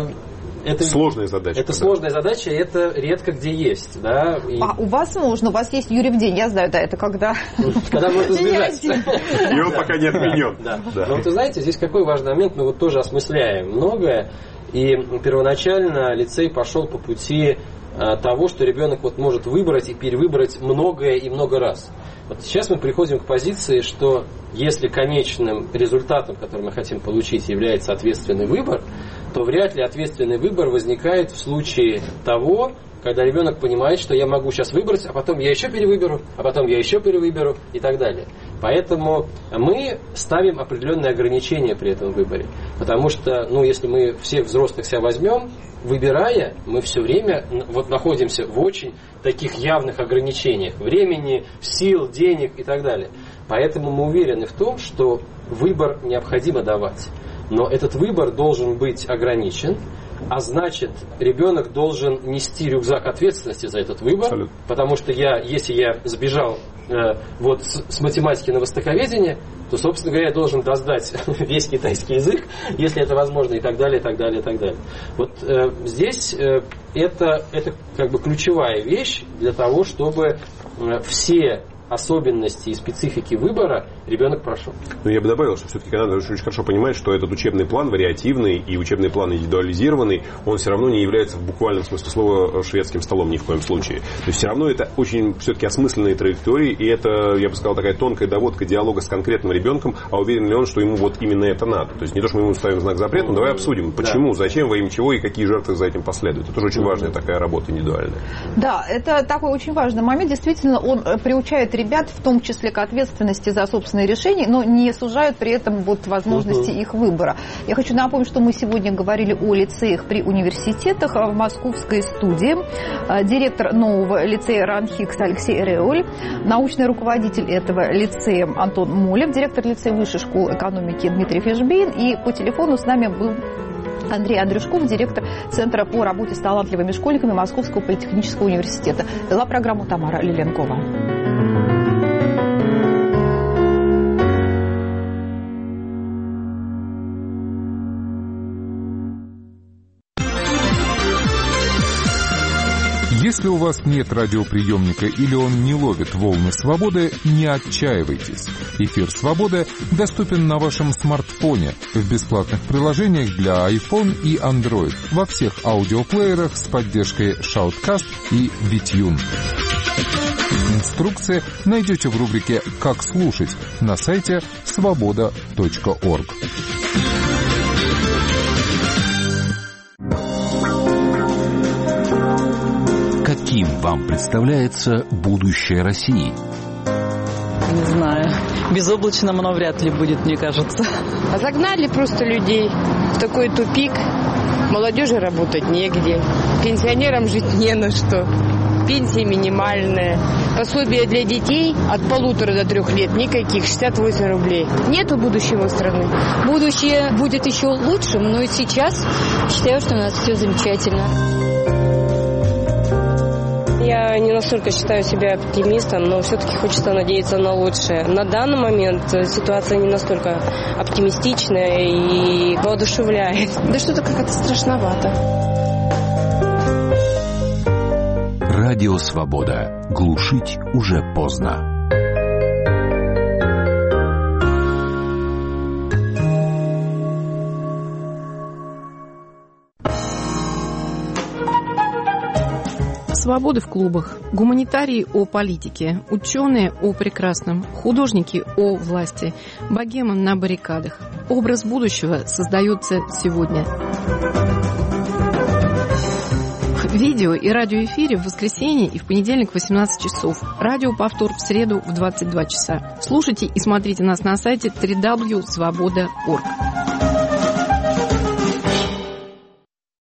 Это сложная задача. Это сложная задача, это редко где есть. Да? А у вас можно, у вас есть Юрьев день, я знаю, да, это когда... Когда можно сбежать. И он пока не отменен. Но вы знаете, здесь какой важный момент, мы вот тоже осмысляем многое, и первоначально лицей пошел по пути того, что ребенок вот может выбрать и перевыбрать многое и много раз. Вот сейчас мы приходим к позиции, что если конечным результатом, который мы хотим получить, является ответственный выбор, то вряд ли ответственный выбор возникает в случае того, когда ребенок понимает, что я могу сейчас выбрать, а потом я еще перевыберу, а потом я еще перевыберу и так далее. Поэтому мы ставим определенные ограничения при этом выборе. Потому что, ну, если мы всех взрослых себя возьмем, выбирая, мы все время вот находимся в очень таких явных ограничениях времени, сил, денег и так далее. Поэтому мы уверены в том, что выбор необходимо давать. Но этот выбор должен быть ограничен, а значит, ребенок должен нести рюкзак ответственности за этот выбор. Абсолютно. Потому что если я сбежал вот с математики на востоковедение, то, собственно говоря, я должен сдать весь китайский язык, если это возможно, и так далее, и так далее, и так далее. Вот здесь это как бы ключевая вещь для того, чтобы все особенности и специфики выбора ребенок прошел. Ну, я бы добавил, что все-таки надо очень хорошо понимать, что этот учебный план вариативный и учебный план индивидуализированный, он все равно не является в буквальном смысле слова шведским столом ни в коем случае. То есть все равно это очень все-таки осмысленные траектории, и это, я бы сказал, такая тонкая доводка диалога с конкретным ребенком, а уверен ли он, что ему вот именно это надо. То есть не то, что мы ему ставим знак запрета, но давай обсудим, почему, зачем, во имя чего и какие жертвы за этим последуют. Это тоже очень важная такая работа индивидуальная. Да, это такой очень важный момент. Действительно, он приучает ребят, в том числе к ответственности за собственные решения, но не сужают при этом вот возможности их выбора. Я хочу напомнить, что мы сегодня говорили о лицеях при университетах в московской студии. Директор нового лицея РАНХИКС Алексей Реоль, научный руководитель этого лицея Антон Молев, директор лицея Высшей школы экономики Дмитрий Фишбейн, и по телефону с нами был Андрей Андрюшков, директор Центра по работе с талантливыми школьниками Московского политехнического университета. Вела программу Тамара Лиленкова. Если у вас нет радиоприемника или он не ловит волны свободы, не отчаивайтесь. Эфир «Свобода» доступен на вашем смартфоне в бесплатных приложениях для iPhone и Android во всех аудиоплеерах с поддержкой Shoutcast и VTune. Инструкции найдете в рубрике «Как слушать» на сайте svoboda.org. Каким вам представляется будущее России? Не знаю. Безоблачным оно вряд ли будет, мне кажется. Загнали просто людей в такой тупик. Молодежи работать негде. Пенсионерам жить не на что. Пенсия минимальная. Пособие для детей от 1,5 до 3 лет никаких, 68 рублей. Нету будущего у страны. Будущее будет еще лучшим, но и сейчас считаю, что у нас все замечательно. Я не настолько считаю себя оптимистом, но все-таки хочется надеяться на лучшее. На данный момент ситуация не настолько оптимистичная и воодушевляет. Да что-то как-то страшновато. Радио «Свобода». Глушить уже поздно. Свобода в клубах, гуманитарии о политике, ученые о прекрасном, художники о власти, богема на баррикадах. Образ будущего создается сегодня. В видео и радиоэфире в воскресенье и в понедельник в 18 часов. Радиоповтор в среду в 22 часа. Слушайте и смотрите нас на сайте www.svoboda.org.